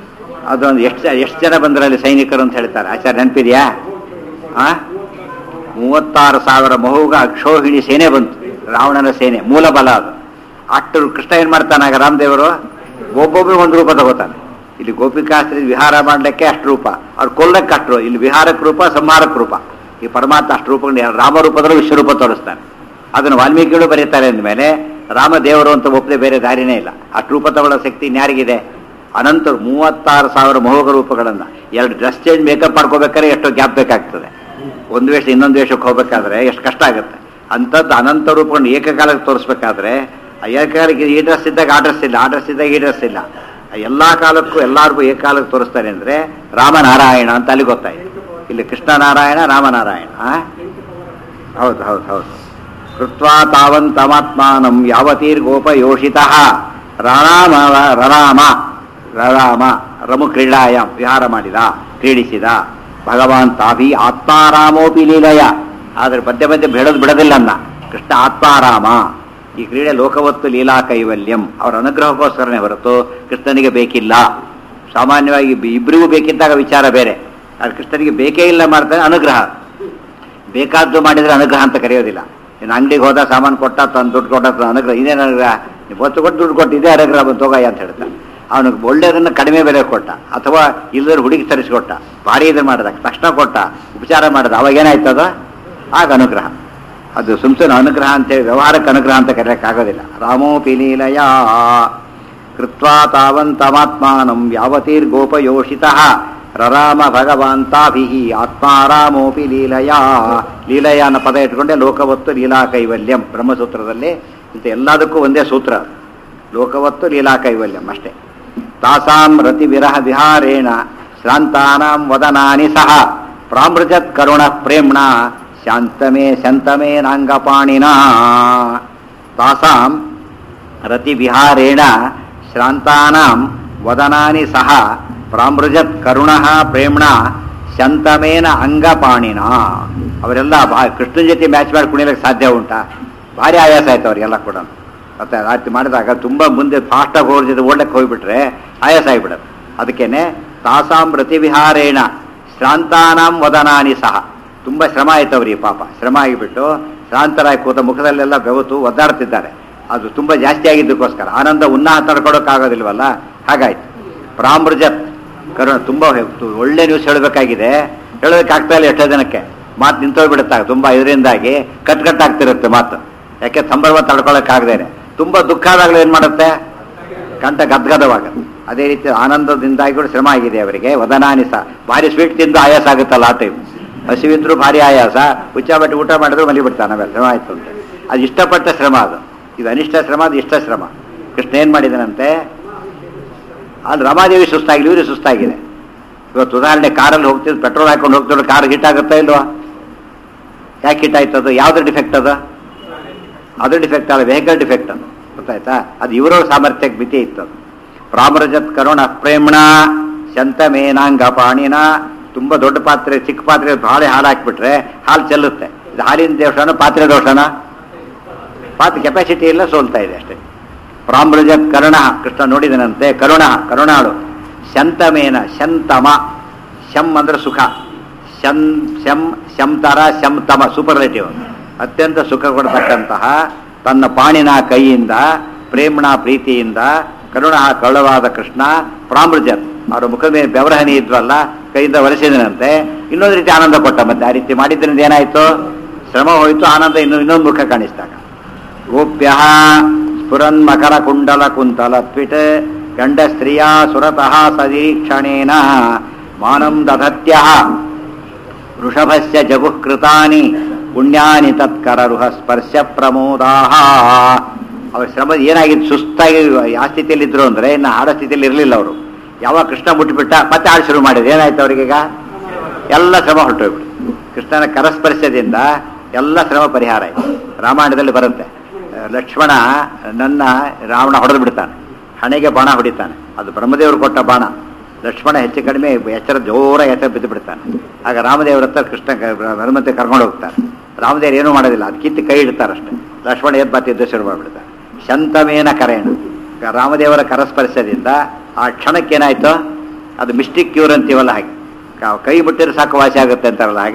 ಅದೊಂದು ಎಷ್ಟು ಜನ ಬಂದ್ರಲ್ಲಿ ಸೈನಿಕರು ಅಂತ ಹೇಳ್ತಾರೆ ಆಚಾರ್ಯ, ನೆನಪಿದೆಯಾ? 36,000 ಮಹುಗ ಅಕ್ಷೋಹಿಣಿ ಸೇನೆ ಬಂತು, ರಾವಣನ ಸೇನೆ, ಮೂಲ ಬಲ ಅದು. ಅಷ್ಟು ಕೃಷ್ಣ ಏನ್ ಮಾಡ್ತಾನಾಗ ರಾಮದೇವರು ಒಬ್ಬೊಬ್ಬರು ಒಂದು ರೂಪ ತಗೋತಾನೆ. ಇಲ್ಲಿ ಗೋಪಿಕಾಸ್ತ್ರೀ ವಿಹಾರ ಮಾಡ್ಲಿಕ್ಕೆ ಅಷ್ಟು ರೂಪ, ಅವ್ರು ಕೊಲ್ಲಕ್ಕೆ ಅಷ್ಟು, ಇಲ್ಲಿ ವಿಹಾರಕ್ಕೆ ರೂಪ, ಸಂಹಾರಕ್ಕೆ ರೂಪ. ಈ ಪರಮಾತ್ಮ ಅಷ್ಟು ರೂಪಗಳು ರಾಮರೂಪದಲ್ಲೂ ವಿಶ್ವರೂಪ ತೋರಿಸ್ತಾನೆ. ಅದನ್ನು ವಾಲ್ಮೀಕಿಗಳು ಬರೀತಾರೆ ಅಂದಮೇಲೆ ರಾಮದೇವರು ಅಂತ ಒಪ್ಪದೆ ಬೇರೆ ದಾರಿನೇ ಇಲ್ಲ. ಅಷ್ಟು ರೂಪ ತಗೊಳ್ಳೋ ಶಕ್ತಿ ಇನ್ಯಾರಿಗಿದೆ? ಅನಂತ 36,000 ಮೋಹಕ ರೂಪಗಳನ್ನು 2 ಡ್ರೆಸ್ ಚೇಂಜ್ ಮೇಕಪ್ ಮಾಡ್ಕೋಬೇಕಾದ್ರೆ ಎಷ್ಟೋ ಗ್ಯಾಪ್ ಬೇಕಾಗ್ತದೆ. ಒಂದು ವೇಷ ಇನ್ನೊಂದು ವೇಷಕ್ಕೆ ಹೋಗ್ಬೇಕಾದ್ರೆ ಎಷ್ಟು ಕಷ್ಟ ಆಗುತ್ತೆ. ಅಂಥದ್ದು ಅನಂತ ರೂಪಗಳನ್ನು ಏಕಕಾಲಕ್ಕೆ ತೋರಿಸ್ಬೇಕಾದ್ರೆ ಏಕಕಾಲಕ್ಕೆ ಈ ಡ್ರೆಸ್ ಇದ್ದಾಗ ಆ ಡ್ರೆಸ್ ಇಲ್ಲ, ಆ ಡ್ರೆಸ್ ಇದ್ದಾಗ ಈ ಡ್ರೆಸ್ ಇಲ್ಲ, ಎಲ್ಲ ಕಾಲಕ್ಕೂ ಎಲ್ಲರಿಗೂ ಏಕಕಾಲಕ್ಕೆ ತೋರಿಸ್ತಾರೆ ಅಂದರೆ ರಾಮನಾರಾಯಣ ಅಂತ ಅಲ್ಲಿ ಗೊತ್ತಾಯ್ತು. ಇಲ್ಲಿ ಕೃಷ್ಣನಾರಾಯಣ, ರಾಮನಾರಾಯಣ. ಹೌದು ಹೌದು ಹೌದು. ಕೃತ್ವಾ ತಾವಂತಮಾತ್ಮಾನಂ ಯಾವತೀರ್ಗೋಪಯೋಷಿತಃ ರರಾಮ ರರಾಮ ರರಾಮ ರಮು ಕ್ರೀಡಾಯಾಂ ವಿಹಾರ ಮಾಡಿದ, ಕ್ರೀಡಿಸಿದ ಭಗವಾನ್ ತಾಭಿ ಆತ್ಮಾರಾಮೋಪಿ ಲೀಲಯ. ಆದರೆ ಮಧ್ಯೆ ಮಧ್ಯೆ ಬಿಡೋದಿಲ್ಲ ಅನ್ನ ಕೃಷ್ಣ ಆತ್ಮಾರಾಮ. ಈ ಕ್ರೀಡೆ ಲೋಕವತ್ತು ಲೀಲಾ ಕೈವಲ್ಯಂ, ಅವರ ಅನುಗ್ರಹಕ್ಕೋಸ್ಕರನೇ ಹೊರತು ಕೃಷ್ಣನಿಗೆ ಬೇಕಿಲ್ಲ. ಸಾಮಾನ್ಯವಾಗಿ ಇಬ್ಬರಿಗೂ ಬೇಕಿದ್ದಾಗ ವಿಚಾರ ಬೇರೆ, ಆದರೆ ಕೃಷ್ಣನಿಗೆ ಬೇಕೇ ಇಲ್ಲ ಮಾಡ್ತಾನೆ ಅನುಗ್ರಹ. ಬೇಕಾದ್ದು ಮಾಡಿದರೆ ಅನುಗ್ರಹ ಅಂತ ಕರೆಯೋದಿಲ್ಲ. ಇನ್ನು ಅಂಗಡಿಗೆ ಹೋದ ಸಾಮಾನು ಕೊಟ್ಟ ತನ್ನ ದುಡ್ಡು ಕೊಟ್ಟ ಅನುಗ್ರಹ, ಇದೇನು ಅನುಗ್ರಹ? ನೀವು ಹೊತ್ತು ಕೊಟ್ಟು ದುಡ್ಡು ಕೊಟ್ಟು ಇದೇ ಅನುಗ್ರಹ ಬಂದು ಹೋಗಾಯ ಅಂತ ಹೇಳ್ತಾನೆ. ಅವನಿಗೆ ಒಳ್ಳೆಯದನ್ನು ಕಡಿಮೆ ಬೆಲೆ ಕೊಟ್ಟ, ಅಥವಾ ಇಲ್ಲದ್ರೆ ಹುಡುಗಿ ತರಿಸಿಕೊಟ್ಟ, ಭಾರಿ ಇದನ್ನು ಮಾಡಿದ, ತಕ್ಷಣ ಕೊಟ್ಟ, ಉಪಚಾರ ಮಾಡಿದ, ಅವಾಗೇನಾಯ್ತದ? ಆಗ ಅನುಗ್ರಹ. ಅದು ಸುಮ್ಸನ ಅನುಗ್ರಹ ಅಂತೇಳಿ ವ್ಯವಹಾರಕ್ಕೆ ಅನುಗ್ರಹ ಅಂತ ಕರೆಯೋಕ್ಕಾಗೋದಿಲ್ಲ. ರಾಮೋಪಿ ಲೀಲಯಾ ಕೃತ್ವಾ ತಾವಂತಮಾತ್ಮಾನಂ ಯಾವತೀರ್ಗೋಪಯೋಷಿತಃ ರರಾಮ ಭಗವಂತಾಭಿ ಆತ್ಮಾರಾಮೋಪಿ ಲೀಲಯಾ. ಲೀಲಯ ಅನ್ನೋ ಪದ ಇಟ್ಕೊಂಡೆ ಲೋಕವತ್ತು ಲೀಲಾ ಕೈವಲ್ಯಂ. ಬ್ರಹ್ಮಸೂತ್ರದಲ್ಲಿ ಇಂಥ ಎಲ್ಲದಕ್ಕೂ ಒಂದೇ ಸೂತ್ರ, ಲೋಕವತ್ತು ಲೀಲಾ ಕೈವಲ್ಯಂ ಅಷ್ಟೇ. ತಾಸಾಂ ರತಿ ವಿರಹ ವಿಹಾರೇಣ ಶ್ರಾಂತಾನಾಂ ವದನಾನಿ ಸಹ ಪ್ರಾಮೃಜತ್ ಕರುಣ ಪ್ರೇಮ್ಣ ಶಾಂತಮೇ ನಾಂಗಪಾಣಿನ. ತಾಸಾಂ ರತಿ ವಿಹಾರೇಣ ಶ್ರಾಂತಾನಾಂ ವದನಾನಿ ಸಹ ಪ್ರಾಮೃಜತ್ ಕರುಣ ಪ್ರೇಮ್ಣ ಶಾಂತಮೇನ ಅಂಗಪಾಣಿನ. ಅವರೆಲ್ಲ ಕೃಷ್ಣನ ಜೊತೆ ಮ್ಯಾಚ್ ಮಾಡಿ ಕುಣಿಯಲಿಕ್ಕೆ ಸಾಧ್ಯ ಉಂಟಾ? ಭಾರಿ ಆಯಾಸ ಆಯ್ತು ಅವರಿಗೆಲ್ಲ ಕೂಡ. ಮತ್ತೆ ರಾತ್ರಿ ಮಾಡಿದಾಗ ತುಂಬ ಮುಂದೆ ಫಾಸ್ಟಾಗಿ ಹೋಗೋರ ಜೊತೆ ಓಡ್ಲಿಕ್ಕೆ ಹೋಗ್ಬಿಟ್ರೆ ಆಯಾಸ ಆಗಿಬಿಡೋದು. ಅದಕ್ಕೇನೆ ತಾಸಾಂ ರತಿ ವಿಹಾರೇಣ ಶ್ರಾಂತಾನಾಂ ವದನಾನಿ ಸಹ. ತುಂಬ ಶ್ರಮ ಆಯ್ತು ಅವ್ರಿಗೆ, ಪಾಪ ಶ್ರಮ ಆಗಿಬಿಟ್ಟು ಶ್ರಾಂತರಾಗಿ ಕೂತ ಮುಖದಲ್ಲೆಲ್ಲ ಬೆವತು ಒದ್ದಾಡ್ತಿದ್ದಾರೆ. ಅದು ತುಂಬ ಜಾಸ್ತಿ ಆಗಿದ್ದಕ್ಕೋಸ್ಕರ ಆನಂದ ಉನ್ನಾಹ ತಡ್ಕೊಳಕ್ಕಾಗೋದಿಲ್ವಲ್ಲ, ಹಾಗಾಯ್ತು. ಪ್ರಾಮೃಜತ್ ಕರುಣ, ತುಂಬ ಒಳ್ಳೆ ನ್ಯೂಸ್ ಹೇಳಬೇಕಾಗಿದೆ, ಹೇಳೋದಕ್ಕಾಗ್ತಾ ಇಲ್ಲ. ಎಷ್ಟೋ ಜನಕ್ಕೆ ಮಾತು ನಿಂತೋಗ್ಬಿಡುತ್ತಾಗ ತುಂಬ ಇದರಿಂದಾಗಿ ಕಟ್ಟಾಗ್ತಿರುತ್ತೆ ಮಾತು. ಯಾಕೆ ಸಂಭ್ರಮ ತಡ್ಕೊಳಕ್ಕಾಗದೇನೆ. ತುಂಬ ದುಃಖ ಆದಾಗಲೂ ಏನು ಮಾಡುತ್ತೆ? ಕಂಠ ಗದ್ಗದವಾಗುತ್ತೆ. ಅದೇ ರೀತಿ ಆನಂದದಿಂದಾಗಿ ಕೂಡ ಶ್ರಮ ಆಗಿದೆ ಅವರಿಗೆ. ವದನಾನಿ ಸಹ, ಭಾರಿ ಸ್ವೀಟ್ ತಿಂದು ಆಯಾಸ ಆಗುತ್ತಲ್ಲ ಆ ಟೈಮ್, ಹಸಿವಿದ್ರು ಭಾರಿ ಆಯಾಸ, ಹುಚ್ಚಾಬಟ್ಟಿ ಊಟ ಮಾಡಿದ್ರು ಮಲಿಬಿಡ್ತಾನೆ, ಆಮೇಲೆ ಶ್ರಮ ಆಯ್ತು ಅಂತ. ಅದು ಇಷ್ಟಪಟ್ಟ ಶ್ರಮ, ಇದು ಅನಿಷ್ಟ ಶ್ರಮ, ಅದು ಇಷ್ಟ ಶ್ರಮ. ಕೃಷ್ಣ ಏನು ಮಾಡಿದನಂತೆ? ಅಲ್ಲಿ ರಮಾದೇವಿ ಸುಸ್ತಾಗಿಲ್ಲ, ಇವರು ಸುಸ್ತಾಗಿದೆ. ಇವತ್ತು ಉದಾಹರಣೆ ಕಾರಲ್ಲಿ ಹೋಗ್ತಿದ್ದು ಪೆಟ್ರೋಲ್ ಹಾಕೊಂಡು ಹೋಗ್ತಿದ್ರು, ಕಾರ್ ಹಿಟ್ ಆಗುತ್ತಾ ಇಲ್ವಾ? ಯಾಕೆ ಹಿಟ್ ಆಯ್ತು? ಅದು ಯಾವ್ದು ಡಿಫೆಕ್ಟ್? ಅದು ಡಿಫೆಕ್ಟ್ ಅಲ್ಲ, ವೆಹಿಕಲ್ ಡಿಫೆಕ್ಟ್ ಅದು, ಗೊತ್ತಾಯ್ತಾ? ಅದು ಇವರ ಸಾಮರ್ಥ್ಯಕ್ಕೆ ಮಿತಿ ಇತ್ತು. ಪ್ರಾಮೃಜತ್ ಕರುಣ ಪ್ರೇಮ್ಣ ಶಂತಮೇನಾಂಗ ಪಾಣಿನ. ತುಂಬ ದೊಡ್ಡ ಪಾತ್ರೆ, ಚಿಕ್ಕ ಪಾತ್ರೆ ಭಾಳ ಹಾಲು ಹಾಕ್ಬಿಟ್ರೆ ಹಾಲು ಚೆಲ್ಲುತ್ತೆ. ಇದು ಹಾಲಿನ ದೋಷನ ಪಾತ್ರೆ ದೋಷನ? ಪಾತ್ರೆ ಕೆಪಾಸಿಟಿ ಎಲ್ಲ ಸೋಲ್ತಾ ಇದೆ ಅಷ್ಟೇ. ಪ್ರಾಮೃಜತ್ ಕರುಣ, ಕೃಷ್ಣ ನೋಡಿದನಂತೆ ಕರುಣಾಳು. ಶಂತಮೇನ, ಶಂತಮ, ಶಂ ಅಂದ್ರೆ ಸುಖ, ಶಂತರ ಶಂತಮ ಸೂಪರ್ಲೇಟಿವ್, ಅತ್ಯಂತ ಸುಖ ಕೊಡತಕ್ಕಂತಹ ತನ್ನ ಪಾಣಿನ ಕೈಯಿಂದ, ಪ್ರೇಮಣ ಪ್ರೀತಿಯಿಂದ, ಕರುಣ ಕರುಳವಾದ ಕೃಷ್ಣ ಪ್ರಾಮೃಜತ್, ಅವರ ಮುಖದ ಮೇಲೆ ಬೆವರಹನಿ ಇದ್ವಲ್ಲ ಕೈಯಿಂದ ಒರೆಸಿದನಂತೆ. ಇನ್ನೊಂದು ರೀತಿ ಆನಂದ ಕೊಟ್ಟ. ಮತ್ತೆ ಆ ರೀತಿ ಮಾಡಿದ್ರಿಂದ ಏನಾಯ್ತು? ಶ್ರಮ ಹೋಯಿತು, ಆನಂದ ಇನ್ನೊಂದು ಮುಖ ಕಾಣಿಸ್ತಾಗ. ಗೋಪ್ಯ ಸ್ಫುರನ್ ಮಕರ ಕುಂಡಲ ಕುಂತಲ ತ್ವಿಟ್ ಗಂಡ ಸ್ತ್ರೀಯ ಸುರತಃ ಸದೀಕ್ಷಣೇನ ಮಾನಂ ದಧತ್ಯ ವೃಷಭಸ್ಯ ಜಗುಃಕೃತಾನಿ ಪುಣ್ಯಾನಿ ತತ್ಕರರುಹ ಸ್ಪರ್ಶ ಪ್ರಮೋದಾಹ. ಅವ್ರ ಶ್ರಮ ಏನಾಗಿತ್ತು? ಸುಸ್ತಾಗಿ ಯಾವ ಸ್ಥಿತಿಯಲ್ಲಿದ್ದರು ಅಂದರೆ ಇನ್ನು ಆಡೋ ಸ್ಥಿತಿಯಲ್ಲಿ ಇರಲಿಲ್ಲ ಅವರು. ಯಾವಾಗ ಕೃಷ್ಣ ಮುಟ್ಟಿಬಿಟ್ಟ ಮತ್ತೆ ಆಡ ಶುರು ಮಾಡಿದ್ರು, ಏನಾಯ್ತು ಅವರಿಗೀಗ? ಎಲ್ಲ ಶ್ರಮ ಹೊರಟೋಗ್ಬಿಟ್ಟು ಕೃಷ್ಣನ ಕರಸ್ಪರ್ಶದಿಂದ ಎಲ್ಲ ಶ್ರಮ ಪರಿಹಾರ ಆಯಿತು. ರಾಮಾಯಣದಲ್ಲಿ ಬರುತ್ತೆ, ಲಕ್ಷ್ಮಣ ನನ್ನ ರಾವಣ ಹೊಡೆದು ಬಿಡ್ತಾನೆ, ಹಣೆಗೆ ಬಾಣ ಹೊಡಿತಾನೆ, ಅದು ಬ್ರಹ್ಮದೇವರು ಕೊಟ್ಟ ಬಾಣ. ಲಕ್ಷ್ಮಣ ಹೆಚ್ಚು ಕಡಿಮೆ ಎಚ್ಚರ ಜೋರಾಗಿ ಎಚ್ಚರ ಬಿದ್ದು ಬಿಡ್ತಾನೆ. ಆಗ ರಾಮದೇವ್ರ ಹತ್ರ ಕೃಷ್ಣ ಹನುಮಂತ ಕರ್ಕೊಂಡು ಹೋಗ್ತಾರೆ. ರಾಮದೇವರು ಏನೂ ಮಾಡೋದಿಲ್ಲ, ಅದು ಕಿತ್ತು ಕೈ ಇಡ್ತಾರಷ್ಟೇ. ಲಕ್ಷ್ಮಣ ಎದ್ದು ಬಾತಿ ಯುದ್ಧ ಶುರು ಮಾಡಿಬಿಡ್ತಾರೆ. ಶಂತಮೇನ ಕರೇಣ, ರಾಮದೇವರ ಕರಸ್ಪರ್ಶದಿಂದ ಆ ಕ್ಷಣಕ್ಕೇನಾಯ್ತು? ಅದು ಮಿಸ್ಟಿಕ್ ಕ್ಯೂರ್ ಅಂತೀವಲ್ಲ ಹಾಗೆ, ಕೈ ಮುಟ್ಟಿದ್ರೆ ಸಾಕು ವಾಸಿ ಆಗುತ್ತೆ ಅಂತಾರಲ್ಲ ಹಾಗೆ,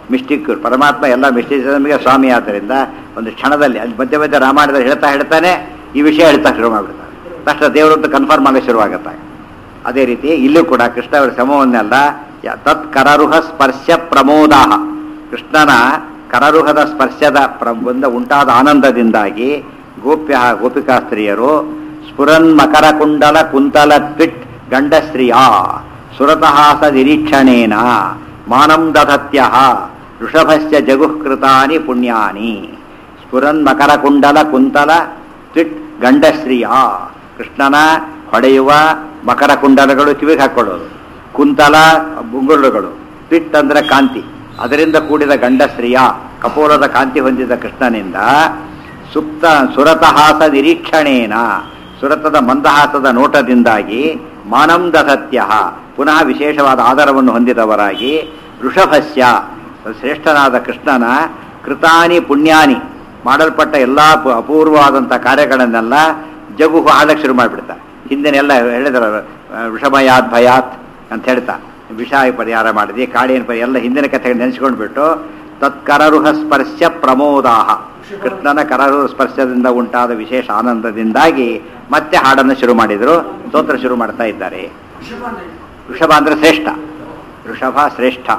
ಮಿಸ್ಟಿಕ್ ಪರಮಾತ್ಮ ಎಲ್ಲ ಮಿಸ್ಟಿಕ್ಗೆ ಸ್ವಾಮಿ ಆದ್ದರಿಂದ ಒಂದು ಕ್ಷಣದಲ್ಲಿ ಅಲ್ಲಿ ಮಧ್ಯ ಮಧ್ಯ ರಾಮಾಯಣದಲ್ಲಿ ಹೇಳ್ತಾನೆ ಈ ವಿಷಯ ಹೇಳ್ತಾ ಶುರು ಮಾಡಿಬಿಡ್ತಾರೆ. ತಕ್ಷಣ ದೇವರಂತ ಕನ್ಫರ್ಮ್ ಆಗೋ ಶುರುವಾಗುತ್ತೆ. ಅದೇ ರೀತಿ ಇಲ್ಲೂ ಕೂಡ ಕೃಷ್ಣ ಅವರ ಶ್ರಮವನ್ನೆಲ್ಲ ತತ್ ಕರರುಹ ಸ್ಪರ್ಶ ಪ್ರಮೋದಾಹ, ಕೃಷ್ಣನ ಕರರುಹದ ಸ್ಪರ್ಶದ ಉಂಟಾದ ಆನಂದದಿಂದಾಗಿ ಗೋಪಿಕಾ ಸ್ತ್ರೀಯರು ಸ್ಫುರನ್ ಮಕರ ಕುಂಡಲ ಕುಂತಲ ಟ್ವಿಟ್ ಗಂಡಶ್ರಿಯ ಸುರತಹಾಸ ನಿರೀಕ್ಷಣೇನ ಮಾನಂ ದಧತ್ಯ ಋಷಭಸ್ಯ ಜಗುಃಕೃತಾನಿ ಪುಣ್ಯಾನಿ. ಸ್ಫುರನ್ ಮಕರ ಕುಂಡಲ ಕುಂತಲ ಟ್ವಿಟ್ ಗಂಡಶ್ರಿಯ, ಕೃಷ್ಣನ ಹೊಡೆಯುವ ಮಕರ ಕುಂಡಲಗಳು ಕಿವಿಗೆ ಹಾಕೊಳ್ಳೋದು, ಕುಂತಲ ಬುಂಗುರುಗಳು, ಟ್ವಿಟ್ ಅಂದ್ರೆ ಕಾಂತಿ, ಅದರಿಂದ ಕೂಡಿದ ಗಂಡಶ್ರಿಯ ಕಪೋಲದ ಕಾಂತಿ ಹೊಂದಿದ ಕೃಷ್ಣನಿಂದ ಸುರತಹಾಸ ನಿರೀಕ್ಷಣೇನ, ಸುರತದ ಮಂದಹಾಸದ ನೋಟದಿಂದಾಗಿ ಮಾನಂ ದಧತ್ಯ ಪುನಃ ವಿಶೇಷವಾದ ಆಧಾರವನ್ನು ಹೊಂದಿದವರಾಗಿ ಋಷಭಸ್ಯ ಶ್ರೇಷ್ಠನಾದ ಕೃಷ್ಣನ ಕೃತಾನಿ ಪುಣ್ಯಾನಿ ಮಾಡಲ್ಪಟ್ಟ ಎಲ್ಲ ಅಪೂರ್ವವಾದಂಥ ಕಾರ್ಯಗಳನ್ನೆಲ್ಲ ಜಗುಹು ಆಡಕ್ಕೆ ಶುರು ಮಾಡಿಬಿಡ್ತಾರೆ. ಹಿಂದೆನೆಲ್ಲ ಹೇಳಿದಾರ ವೃಷಭಯಾತ್ ಭಯಾತ್ ಅಂತ ಹೇಳ್ತಾ ವಿಷಯ ಪರಿಹಾರ ಮಾಡಿದೆ, ಕಾಡಿನ ಎಲ್ಲ ಹಿಂದಿನ ಕಥೆಗಳು ನೆನೆಸ್ಕೊಂಡ್ಬಿಟ್ಟು ತತ್ಕರರುಹ ಸ್ಪರ್ಶ ಪ್ರಮೋದಾಹ, ಕೃಷ್ಣನ ಕರರುಹ ಸ್ಪರ್ಶದಿಂದ ಉಂಟಾದ ವಿಶೇಷ ಆನಂದದಿಂದಾಗಿ ಮತ್ತೆ ಹಾಡನ್ನು ಶುರು ಮಾಡಿದರು, ಸ್ತೋತ್ರ ಶುರು ಮಾಡ್ತಾ ಇದ್ದಾರೆ. ಋಷಭ ಅಂದ್ರೆ ಶ್ರೇಷ್ಠ, ಋಷಭ ಶ್ರೇಷ್ಠ.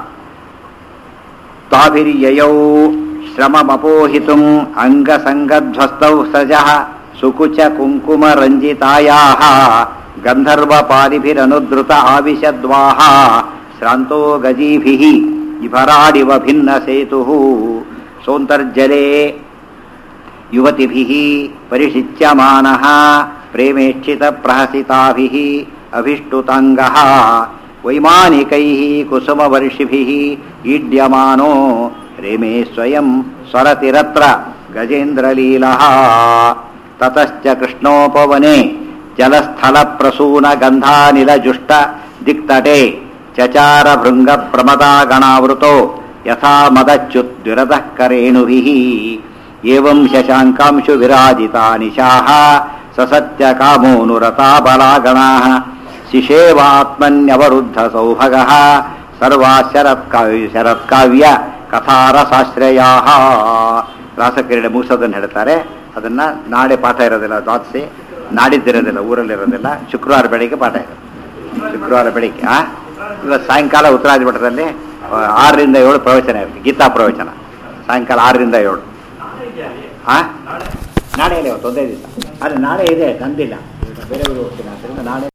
ತಾಭಿರ್ಯಯೌ ಶ್ರಮಮಪೋಹಿತುಂ ಅಂಗಸಂಗಧ್ವಸ್ತೌ ಸಜಃ ಸುಕುಚ ಕುಂಕುಮ ರಂಜಿತಾಯಾಃ ಗಂಧರ್ವಪಾದಿಭಿರನುದ್ರುತ ಆವಿಶದ್ವಾಹ ಶ್ರಾಂತೋ ಗಜೀಭಿಃ ಇಭರಾಡಿವ ಭಿನ್ನ ಸೇತುಃ ಸೌಂತರ್ಜಲೇ ಯುವತಿಭಿಃ ಪರಿಷಿಚ್ಯಮಾನಃ ಪ್ರೇಮೇಕ್ಷಿತ ಪ್ರಹಸಿತಾಭಿಃ ಅಭಿಷ್ಟುತಾಂಗಃ ವೈಮಾನಿಕೈಃ ಕುಸುಮವರ್ಷಿಭಿಃ ಈಡ್ಯಮಾನೋ ರೇಮೇ ಸ್ವಯಂ ಸ್ವರತಿರತ್ರ ಗಜೇಂದ್ರಲೀಲಃ. ತತಶ್ಚ ಕೃಷ್ಣೋಪವನೆ ಜಲಸ್ಥಲ ಪ್ರಸೂನ ಗಂಧಾನಿಲಜುಷ್ಟ ದಿಕ್ತಟೆ ಚಚಾರ ಭೃಂಗ ಪ್ರಮದಾಗಣಾವೃತೋ ಯಥಾ ಮದಚ್ಯುದ್ವಿರತಃ ಕರೇಣುಭಿಃ ಏವಂ ಶಶಾಂಕಾಂಶು ವಿರಾಜಿತಾ ನಿಶಾಃ ಸಸತ್ಯ ಕಾಮೋನುರತಾ ಬಲಾಗಣಾಃ ಶಿಶೇವಾತ್ಮನ್ಯವರುದ್ಧ ಸೌಭಗಃ ಸರ್ವಾ ಶರತ್ಕಾವ್ಯ ಕಥಾರಸಾಶ್ರಯಾಃ. ರಾಸಕ್ರೀಡೆ ಮುಗಿಸೋದನ್ನು ಹೇಳ್ತಾರೆ. ಅದನ್ನ ನಾಳೆ ಪಾಠ ಇರೋದಿಲ್ಲ, ದ್ವಾದಶಿ ನಾಡಿದ್ದಿರೋದಿಲ್ಲ, ಊರಲ್ಲಿರೋದಿಲ್ಲ, ಶುಕ್ರವಾರ ಬೆಳಿಗ್ಗೆ ಪಾಠ ಇರೋದು. ಶುಕ್ರವಾರ ಬೆಳಿಗ್ಗೆ ಇವತ್ತು ಸಾಯಂಕಾಲ ಉತ್ತರಾದಿ ಮಠದಲ್ಲಿ 6 ರಿಂದ 7 ಪ್ರವಚನ ಇರುತ್ತೆ, ಗೀತಾ ಪ್ರವಚನ ಸಾಯಂಕಾಲ 6 ರಿಂದ 7. ನಾಳೆ ಇಲ್ಲ, ಇವತ್ತು ಒಂದೇ ದಿವಸ. ಆದರೆ ನಾಳೆ ಇದೆ, ನಂದಿಲ್ಲ, ಬೇರೆ ಹೋಗ್ತೀನಿ, ಆದ್ದರಿಂದ ನಾಳೆ